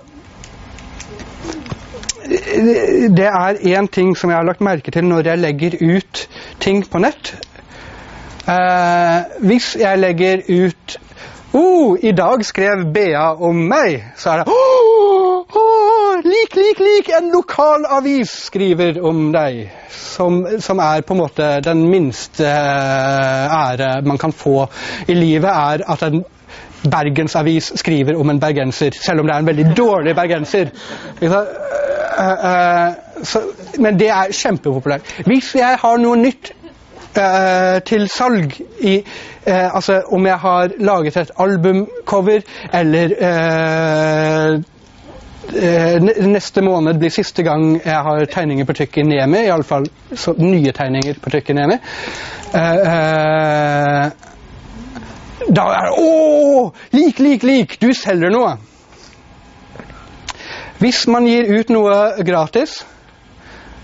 det er en ting som jeg har lagt merke til når jeg legger ut ting på nett. Uh, hvis jeg legger ut oh, i dag skrev Bea om meg, så er det oh, oh, lik, lik, lik, en lokal avis skriver om deg. Som, som er på en måte den minste ære man kan få i livet, er at en Bergensavis skriver om en bergenser, selv om det er en veldig dårlig bergenser. Uh, uh, så, men det er kjempepopulært. Hvis jeg har noe nytt uh, til salg i uh, altså om jeg har laget et albumcover eller uh, neste måned blir siste gang jeg har tegninger på trykk i Nemi, i alle fall så nye tegninger på trykk i Nemi. Uh, uh, da er det åh, lik, lik, lik, du selger noe. Hvis man gir ut noe gratis,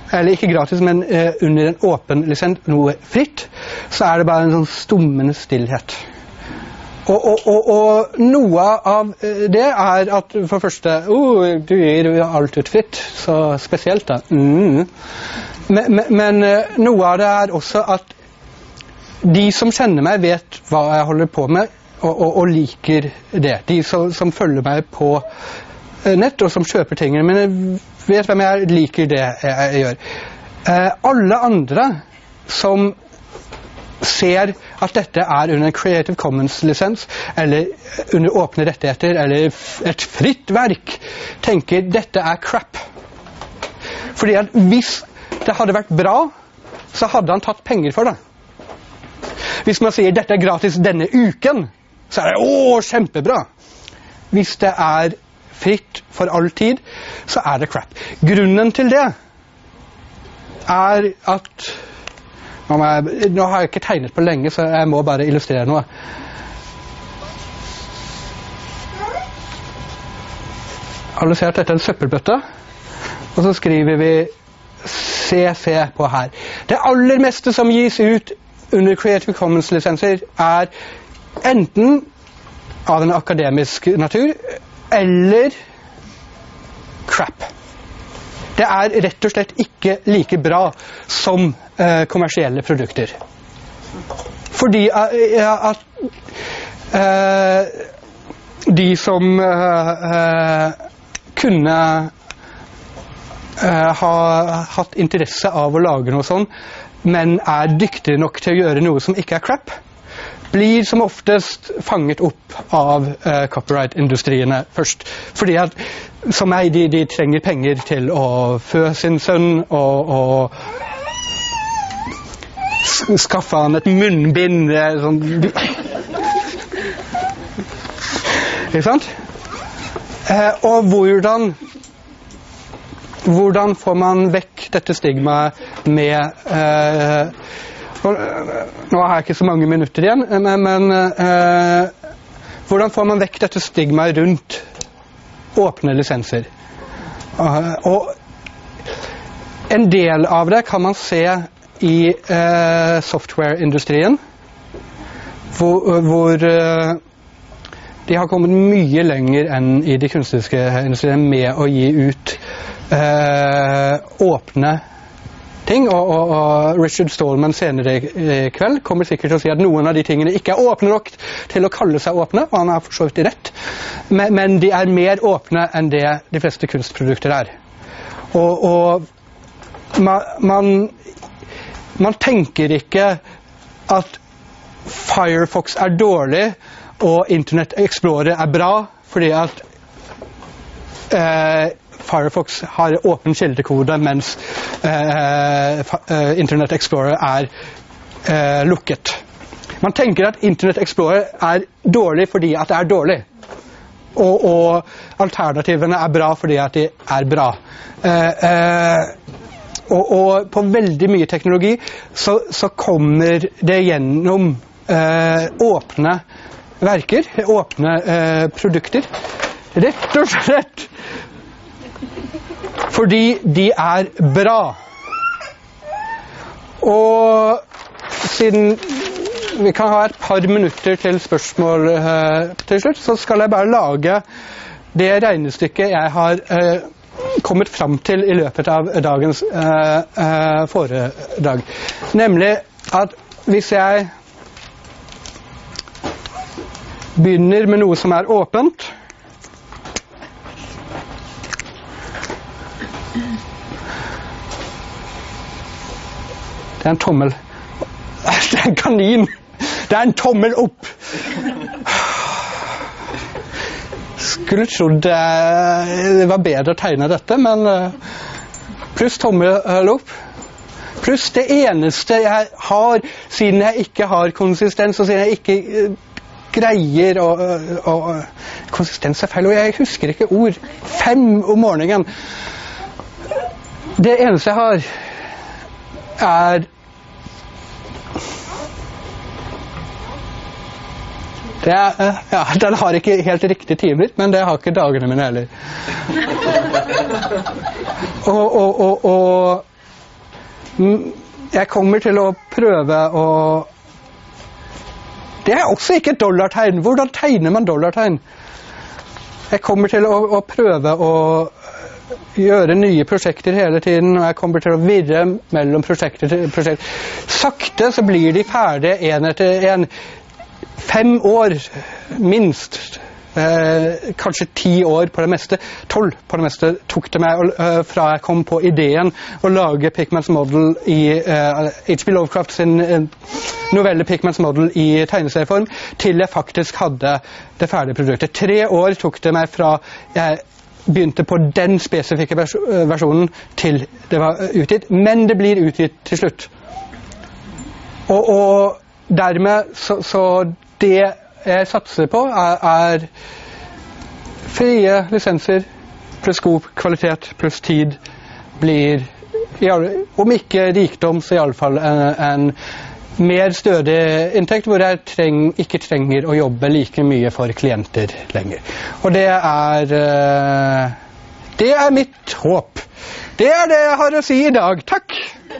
eller ikke gratis, men uh, under en åpen lisens, noe fritt, så er det bare en sånn stummende stillhet. Og, og, og, og noe av det er at for det første, oh, du gir alt ut fritt, så spesielt da. Mm. Men, men, men noe av det er også at de som kjenner meg vet hva jeg holder på med, og, og, og liker det. De som, som følger meg på nett, og som kjøper tingene, men jeg vet hvem jeg liker det jeg, jeg gjør. Eh, alle andre som ser at dette er under en Creative Commons-lisens, eller under åpne rettigheter, eller et fritt verk, tenker dette er crap. Fordi at hvis det hadde vært bra, så hadde han tatt penger for det. Hvis man sier dette er gratis denne uken, så er det åh, kjempebra. Hvis det er fritt for all tid, så er det crap. Grunnen til det er at nå, jeg, nå har jeg ikke tegnet på lenge, så jeg må bare illustrere noe. Alle ser at dette er en søppelbøtte, og så skriver vi C C på her. Det aller meste som gis ut under Creative Commons-lisenser er enten av en akademisk natur, eller crap. Det er rett og slett ikke like bra som uh, kommersielle produkter. Fordi uh, at uh, de som uh, uh, kunne uh, ha hatt interesse av å lage noe sånn, men er dyktige nok til å gjøre noe som ikke er crap, blir som oftest fanget opp av uh, copyright-industriene først. Fordi at, som meg, de, de trenger penger til å fø sin sønn og, og skaffe han et munnbind. Sånn. Ikke sant? Uh, og hvordan hvordan får man vekk dette stigmaet med uh, nå har jeg ikke så mange minutter igjen, men, men uh, hvordan får man vekk dette stigmaet rundt åpne lisenser? Uh, og en del av det kan man se i uh, softwareindustrien, hvor, hvor uh, de har kommet mye lenger enn i de kunstneriske industriene med å gi ut uh, åpne ting, og, og, og Richard Stallman senere i kveld kommer sikkert til å si at noen av de tingene ikke er åpne nok til å kalle seg åpne, og han har for så vidt rett, men, men de er mer åpne enn det de fleste kunstprodukter er. Og, og man, man, man tenker ikke at Firefox er dårlig, og Internet Explorer er bra, fordi at eh, Firefox har åpen kildekode, mens uh, uh, Internet Explorer er uh, lukket. Man tenker at Internet Explorer er dårlig fordi at det er dårlig. Og, og alternativene er bra fordi at de er bra. Uh, uh, og, og på veldig mye teknologi så, så kommer det gjennom uh, åpne verker, åpne uh, produkter. Rett og slett fordi de er bra. Og siden vi kan ha et par minutter til spørsmål uh, til slutt, så skal jeg bare lage det regnestykket jeg har uh, kommet fram til i løpet av dagens uh, uh, foredrag. Nemlig at hvis jeg begynner med noe som er åpent, det er en tommel. Det er en kanin. Det er en tommel opp. Skulle trodd det var bedre å tegne dette, men pluss tommel opp. Pluss det eneste jeg har, siden jeg ikke har konsistens, og siden jeg ikke greier og, og, og konsistens er feil, og jeg husker ikke ord. Fem om morgenen. Det eneste jeg har er det er, ja, den har ikke helt riktig time, men det har ikke dagene mine heller. og, og, og, og jeg kommer til å prøve å... Det er også ikke et dollartegn. Hvordan tegner man dollartegn? Jeg kommer til å, å prøve å gjøre nye prosjekter hele tiden, og jeg kommer til å virre mellom prosjekter til prosjekter. Sakte så blir de ferdige en etter en. Fem år, minst. Eh, kanskje ti år på det meste. Tolv på det meste tok det meg uh, fra jeg kom på ideen å lage Pickmans Model i uh, H P Lovecraft sin uh, novelle Pickmans Model i tegneserieform, til jeg faktisk hadde det ferdige produktet. Tre år tok det meg fra jeg begynte på den spesifikke vers versjonen til det var utgitt, men det blir utgitt til slutt. Og, og dermed så, så det jeg satser på er, er frie lisenser pluss god kvalitet pluss tid blir, om ikke rikdom, så i alle fall en, en mer stødig inntekt, hvor jeg treng, ikke trenger å jobbe like mye for klienter lenger. Og det er det er mitt håp. Det er det jeg har å si i dag. Takk!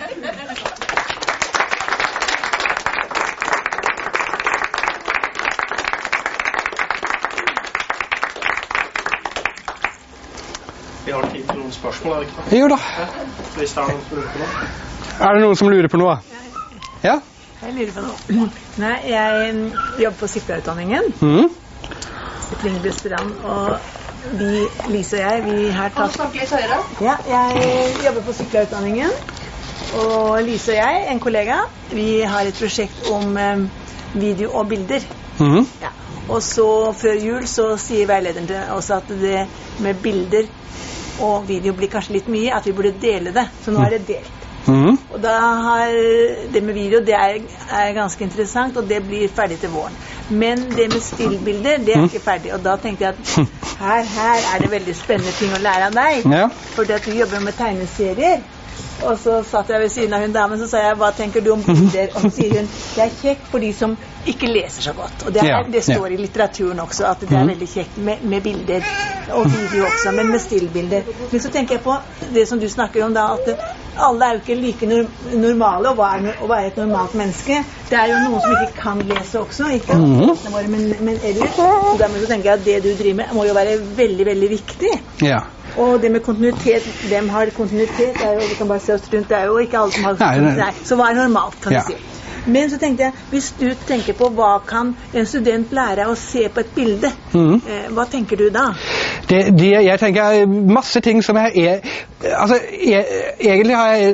Vi har tid til noen spørsmål, er det ikke? Jo da. Hvis det er noen som lurer på noe. Er det noen som lurer på noe? Ja? Jeg lurer på noe. Nei, jeg jobber på sykepleierutdanningen. Mm. I Klingebu Strand, og vi, Lise og jeg, vi har tatt... Kan du snakke litt høyere? Ja, jeg jobber på sykepleierutdanningen, og Lise og jeg, en kollega, vi har et prosjekt om um, video og bilder. Mm. Ja. Og så før jul så sier veilederen til oss at det med bilder og video blir kanskje litt mye, at vi burde dele det. Så nå er det delt. Mm. Og da har det med video, det er, er ganske interessant, og det blir ferdig til våren. Men det med stillbilder, det er ikke ferdig. Og da tenkte jeg at her, her er det veldig spennende ting å lære av deg. Ja. Fordi at du jobber med tegneserier. Og så satt jeg ved siden av hun damen, så sa jeg, hva tenker du om bilder? Og så sier hun, det er kjekt for de som ikke leser så godt. Og det, er, Ja, det står ja. i litteraturen også, at det er Mhm. veldig kjekt med, med bilder. Og video også, men med stillbilder. Men så tenker jeg på det som du snakker om da, at alle er jo ikke like nor- normale, og hva er no- å være et normalt menneske. Det er jo noen som ikke kan lese også, ikke? Mhm. Våre, men, men ellers, og dermed så tenker jeg at det du driver med må jo være veldig, veldig viktig. Ja. Og det med kontinuitet, hvem har kontinuitet? Det er jo, vi kan bare se oss rundt, det er jo ikke alle som har Nei, nei. kontinuitet. Så hva er normalt, kan Ja. du si. Men så tenkte jeg, hvis du tenker på hva kan en student lære å se på et bilde, Mhm. eh, hva tenker du da? Det, det, jeg tenker masse ting som jeg er... Altså, jeg, egentlig har jeg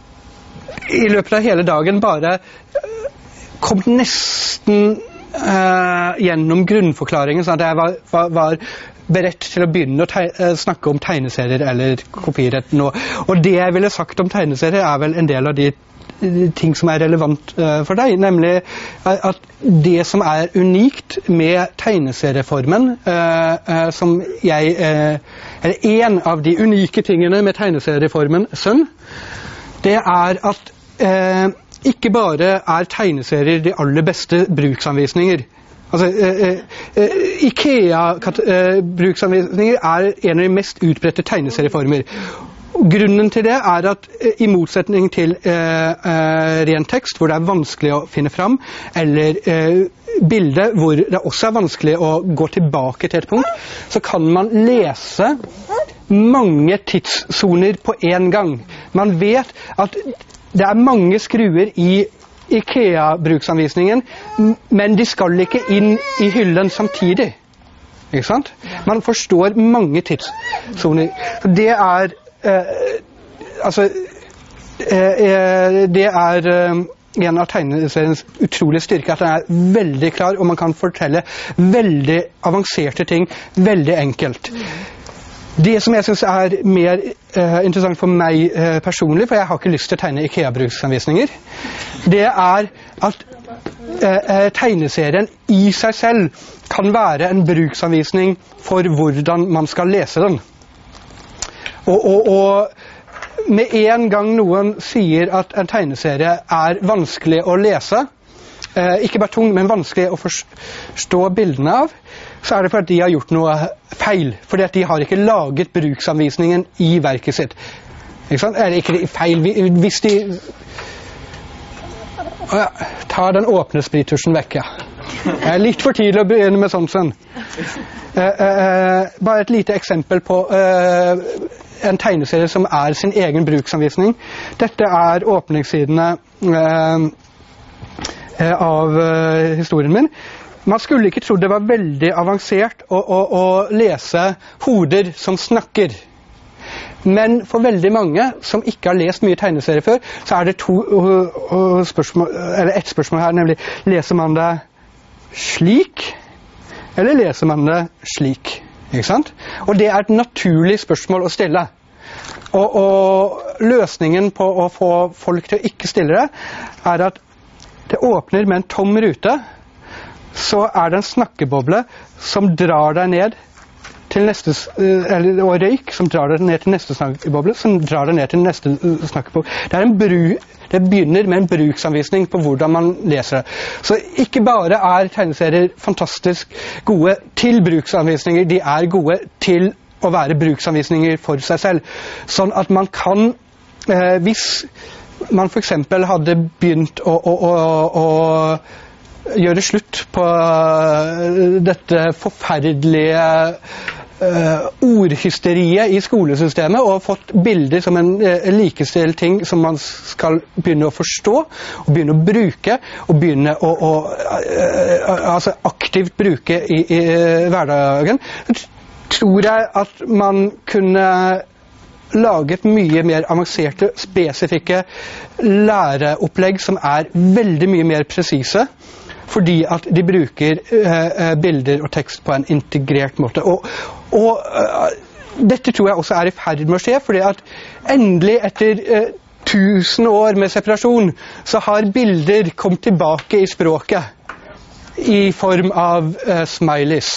i løpet av hele dagen bare øh, kommet nesten øh, gjennom grunnforklaringen, sånn at jeg var, var, var beredt til å begynne å teg, øh, snakke om tegneserier eller kopierett nå. Og det jeg ville sagt om tegneserier er vel en del av de ting som er relevant uh, for deg, nemlig at det som er unikt med tegneserieformen, uh, uh, som jeg, uh, eller en av de unike tingene med tegneserieformen Sønn, det er at uh, ikke bare er tegneserier de aller beste bruksanvisninger. Altså, uh, uh, IKEA-bruksanvisninger er en av de mest utbredte tegneserieformer. Grunnen til det er at i motsetning til eh, eh, ren tekst, hvor det er vanskelig å finne fram, eller eh, bilde hvor det også er vanskelig å gå tilbake til et punkt, så kan man lese mange tidssoner på en gang. Man vet at det er mange skruer i IKEA-bruksanvisningen, men de skal ikke inn i hyllen samtidig. Ikke sant? Man forstår mange tidssoner. Det er Uh, altså uh, det er uh, en av tegneseriens utrolige styrke, at den er veldig klar, og man kan fortelle veldig avanserte ting veldig enkelt. Det som jeg synes er mer uh, interessant for meg uh, personlig, for jeg har ikke lyst til å tegne IKEA-bruksanvisninger, det er at uh, tegneserien i seg selv kan være en bruksanvisning for hvordan man skal lese den. Og, og, og med en gang noen sier at en tegneserie er vanskelig å lese, eh, ikke bare tung, men vanskelig å forstå bildene av, så er det fordi de har gjort noe feil, fordi at de har ikke laget bruksanvisningen i verket sitt. Ikke sant? Er det ikke feil? Hvis de ja, tar den åpne sprittusjen vekk, ja. Det er litt for tidlig å begynne med sånn sånn. Uh, uh, bare et lite eksempel på uh, en tegneserie som er sin egen bruksanvisning. Dette er åpningssidene uh, uh, av uh, historien min. Man skulle ikke tro det var veldig avansert å, å, å lese hoder som snakker. Men for veldig mange som ikke har lest mye tegneserier før, så er det to uh, uh, spørsmål, eller ett spørsmål her, nemlig leser man det slik, eller leser man det slik? Ikke sant? Og det er et naturlig spørsmål å stille. Og, og løsningen på å få folk til å ikke stille det, er at det åpner med en tom rute, så er det en snakkeboble som drar deg ned til neste, eller, og røyk som drar deg ned til neste snakkeboble, som drar deg ned til neste snakkeboble. Det er en bru, det begynner med en bruksanvisning på hvordan man leser det. Så ikke bare er tegneserier fantastisk gode til bruksanvisninger, de er gode til å være bruksanvisninger for seg selv. Sånn at man kan, eh, hvis man for eksempel hadde begynt å, å, å, å gjøre slutt på dette forferdelige Uh, ordhysteriet i skolesystemet og fått bilder som en uh, likestilt ting som man skal begynne å forstå og begynne å bruke og begynne å, å uh, uh, altså aktivt bruke i, i uh, hverdagen, tror jeg at man kunne laget mye mer avanserte, spesifikke læreopplegg som er veldig mye mer presise, fordi at de bruker uh, bilder og tekst på en integrert måte. Og, og uh, dette tror jeg også er i ferd med å skje, fordi at endelig etter uh, tusen år med separasjon, så har bilder kommet tilbake i språket i form av uh, smileys.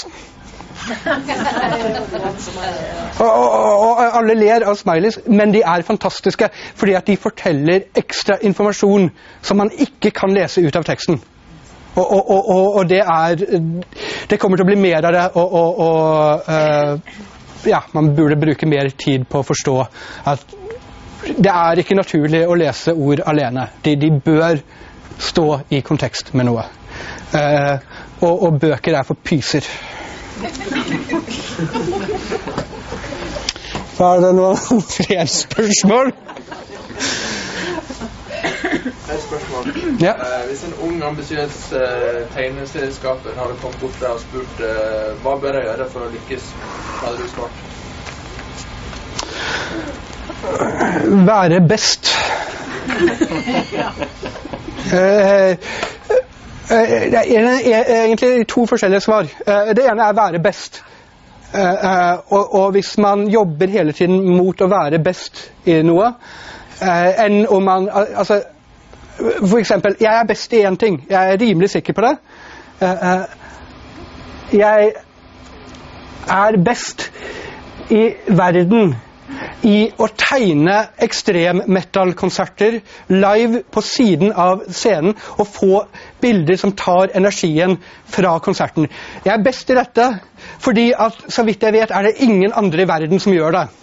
og, og, og alle ler av smileys, men de er fantastiske, fordi at de forteller ekstra informasjon som man ikke kan lese ut av teksten. Og, og, og, og det er det kommer til å bli mer av det, og, og, og uh, ja, man burde bruke mer tid på å forstå at det er ikke naturlig å lese ord alene. De, de bør stå i kontekst med noe. Uh, og, og bøker er for pyser. Var det noen flere spørsmål? Et spørsmål. Ja. Eh, hvis en ung, ambisiøs eh, tegneserieskaper hadde kommet bort der og spurt eh, hva bør jeg gjøre for å lykkes, hva hadde du svart? Være best. eh, eh, det er egentlig to forskjellige svar. Eh, det ene er være best. Eh, eh, og, og hvis man jobber hele tiden mot å være best i noe, eh, enn om man altså for eksempel, jeg er best i en ting. Jeg er rimelig sikker på det. Uh, uh, jeg er best i verden i å tegne ekstrem-metal-konserter live på siden av scenen og få bilder som tar energien fra konserten. Jeg er best i dette fordi at, så vidt jeg vet, er det ingen andre i verden som gjør det.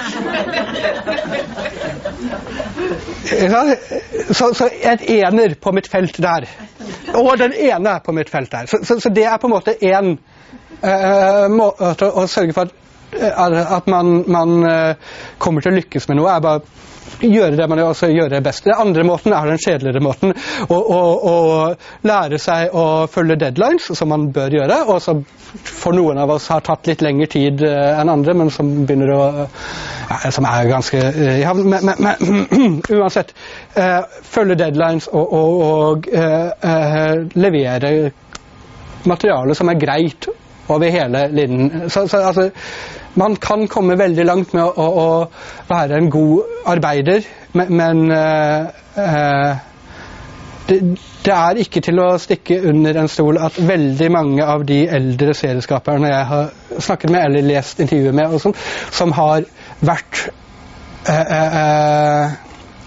Så, så et ener på mitt felt der. Og den ene på mitt felt der. Så, så, så det er på en måte en uh, måte å sørge for at, uh, at man, man uh, kommer til å lykkes med noe, er bare gjøre det man gjør, og så gjøre det best. Den andre måten er den kjedeligere måten, å, å, å lære seg å følge deadlines, som man bør gjøre, og som for noen av oss har tatt litt lengre tid uh, enn andre, men som begynner å ja, som er ganske uh, ja, men, men, men uansett uh, følge deadlines og, og, og uh, uh, levere materiale som er greit over hele linjen. Så, så altså man kan komme veldig langt med å, å, å være en god arbeider, men, men uh, uh, det, det er ikke til å stikke under en stol at veldig mange av de eldre serieskaperne jeg har snakket med eller lest intervjuer med, og sånt, som har vært uh, uh,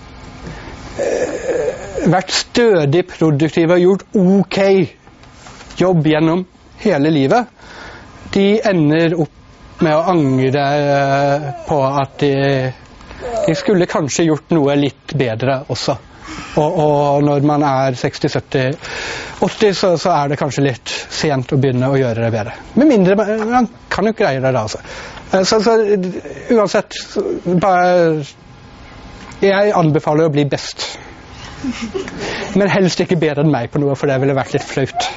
uh, vært stødig produktive og gjort ok jobb gjennom hele livet, de ender opp med å angre på at de jeg skulle kanskje gjort noe litt bedre også. Og, og når man er seksti, sytti, åtti, så, så er det kanskje litt sent å begynne å gjøre det bedre. Med mindre, man kan jo greie det da, altså. Så, så uansett, bare, jeg anbefaler å bli best. Men helst ikke bedre enn meg på noe, for det ville vært litt flaut.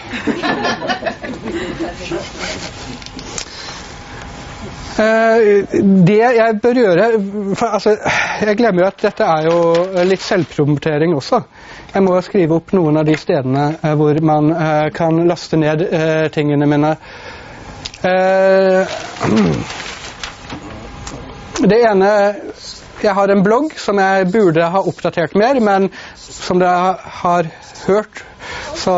Uh, det jeg bør gjøre, for, altså, jeg glemmer jo at dette er jo litt selvpromotering også. Jeg må skrive opp noen av de stedene uh, hvor man uh, kan laste ned uh, tingene mine. Uh, det ene, jeg har en blogg som jeg burde ha oppdatert mer, men som dere har hørt, så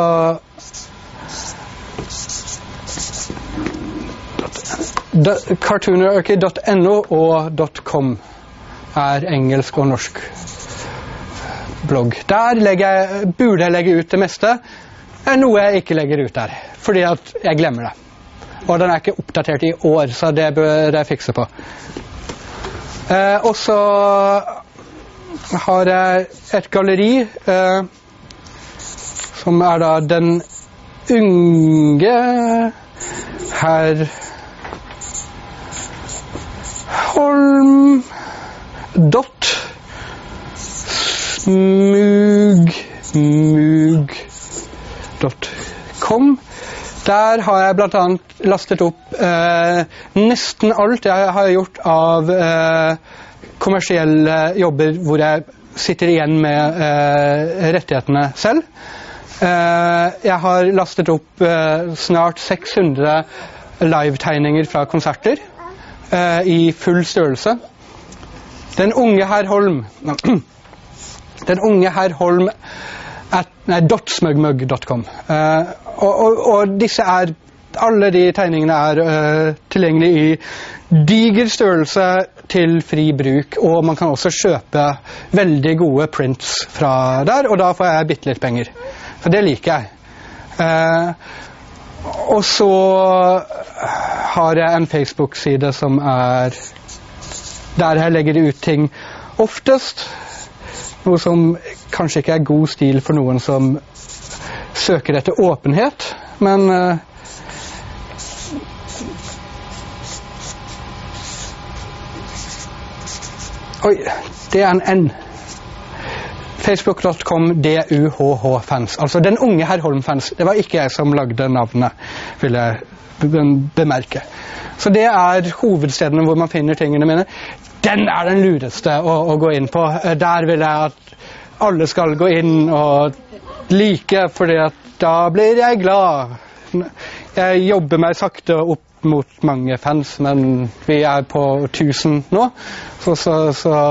cartoonerarchy dot no og .com er engelsk og norsk blogg. Der legger jeg, burde jeg legge ut det meste, er noe jeg ikke legger ut der, fordi at jeg glemmer det. Og den er ikke oppdatert i år, så det bør jeg fikse på. Eh, og så har jeg et galleri eh, som er da den unge herr Holm dot smug mug dot com. Der har jeg blant annet lastet opp eh, nesten alt jeg har gjort av eh, kommersielle jobber hvor jeg sitter igjen med eh, rettighetene selv. Eh, jeg har lastet opp eh, snart seks hundre live-tegninger fra konserter eh, i full størrelse. Den unge herr Holm Den unge herr Holm at, nei, .smugmug dot com. Uh, og, og, og disse er, alle de tegningene er uh, tilgjengelig i diger størrelse til fri bruk, og man kan også kjøpe veldig gode prints fra der, og da får jeg bitte litt penger. Så det liker jeg. Uh, og så har jeg en Facebook-side som er der jeg legger ut ting oftest, noe som kanskje ikke er god stil for noen som søker etter åpenhet, men uh, oi, det er en N. Facebook dot com D U H H fans. Altså den unge herr Holm fans. Det var ikke jeg som lagde navnet, vil jeg bemerke. Så det er hovedstedene hvor man finner tingene mine. Den er den lureste å, å gå inn på. Der vil jeg at alle skal gå inn og like, fordi at da blir jeg glad. Jeg jobber meg sakte opp mot mange fans, men vi er på tusen nå. Så, så, så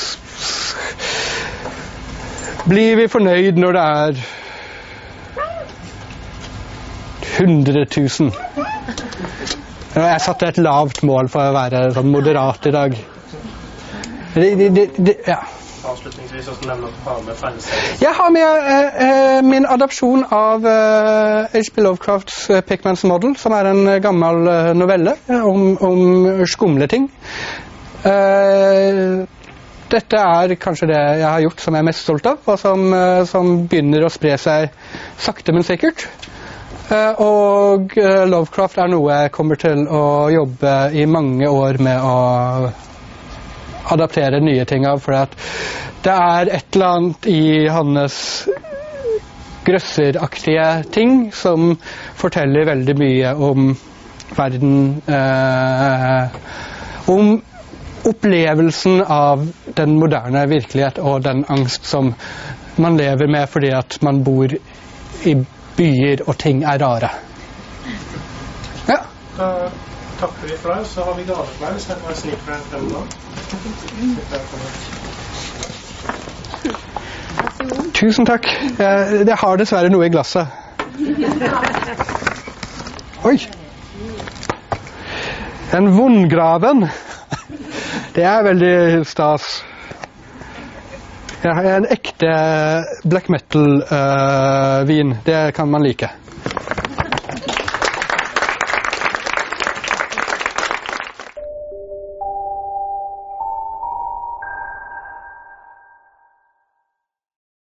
blir vi fornøyd når det er hundre tusen. Jeg satte et lavt mål for å være sånn moderat i dag. Det, det, det, det, ja. Avslutningsvis, hvordan nevner du har med fanserien? Jeg har med eh, min adopsjon av eh, H P Lovecrafts eh, Pickman's Model, som er en gammel eh, novelle eh, om, om skumle ting. Eh, dette er kanskje det jeg har gjort som jeg er mest stolt av, og som, eh, som begynner å spre seg sakte, men sikkert. Uh, og uh, Lovecraft er noe jeg kommer til å jobbe i mange år med å adaptere nye ting av, for at det er et eller annet i hans grøsseraktige ting som forteller veldig mye om verden, uh, om opplevelsen av den moderne virkelighet og den angst som man lever med fordi at man bor i byer og ting er rare. Ja. Da takker vi for deg, så har vi gaveklær, så jeg må snike for en frem nå. Tusen takk. Jeg, jeg har dessverre noe i glasset. Oi! En vondgraven. Det er veldig stas. Jeg har en ekte black metal uh, vin. Det kan man like.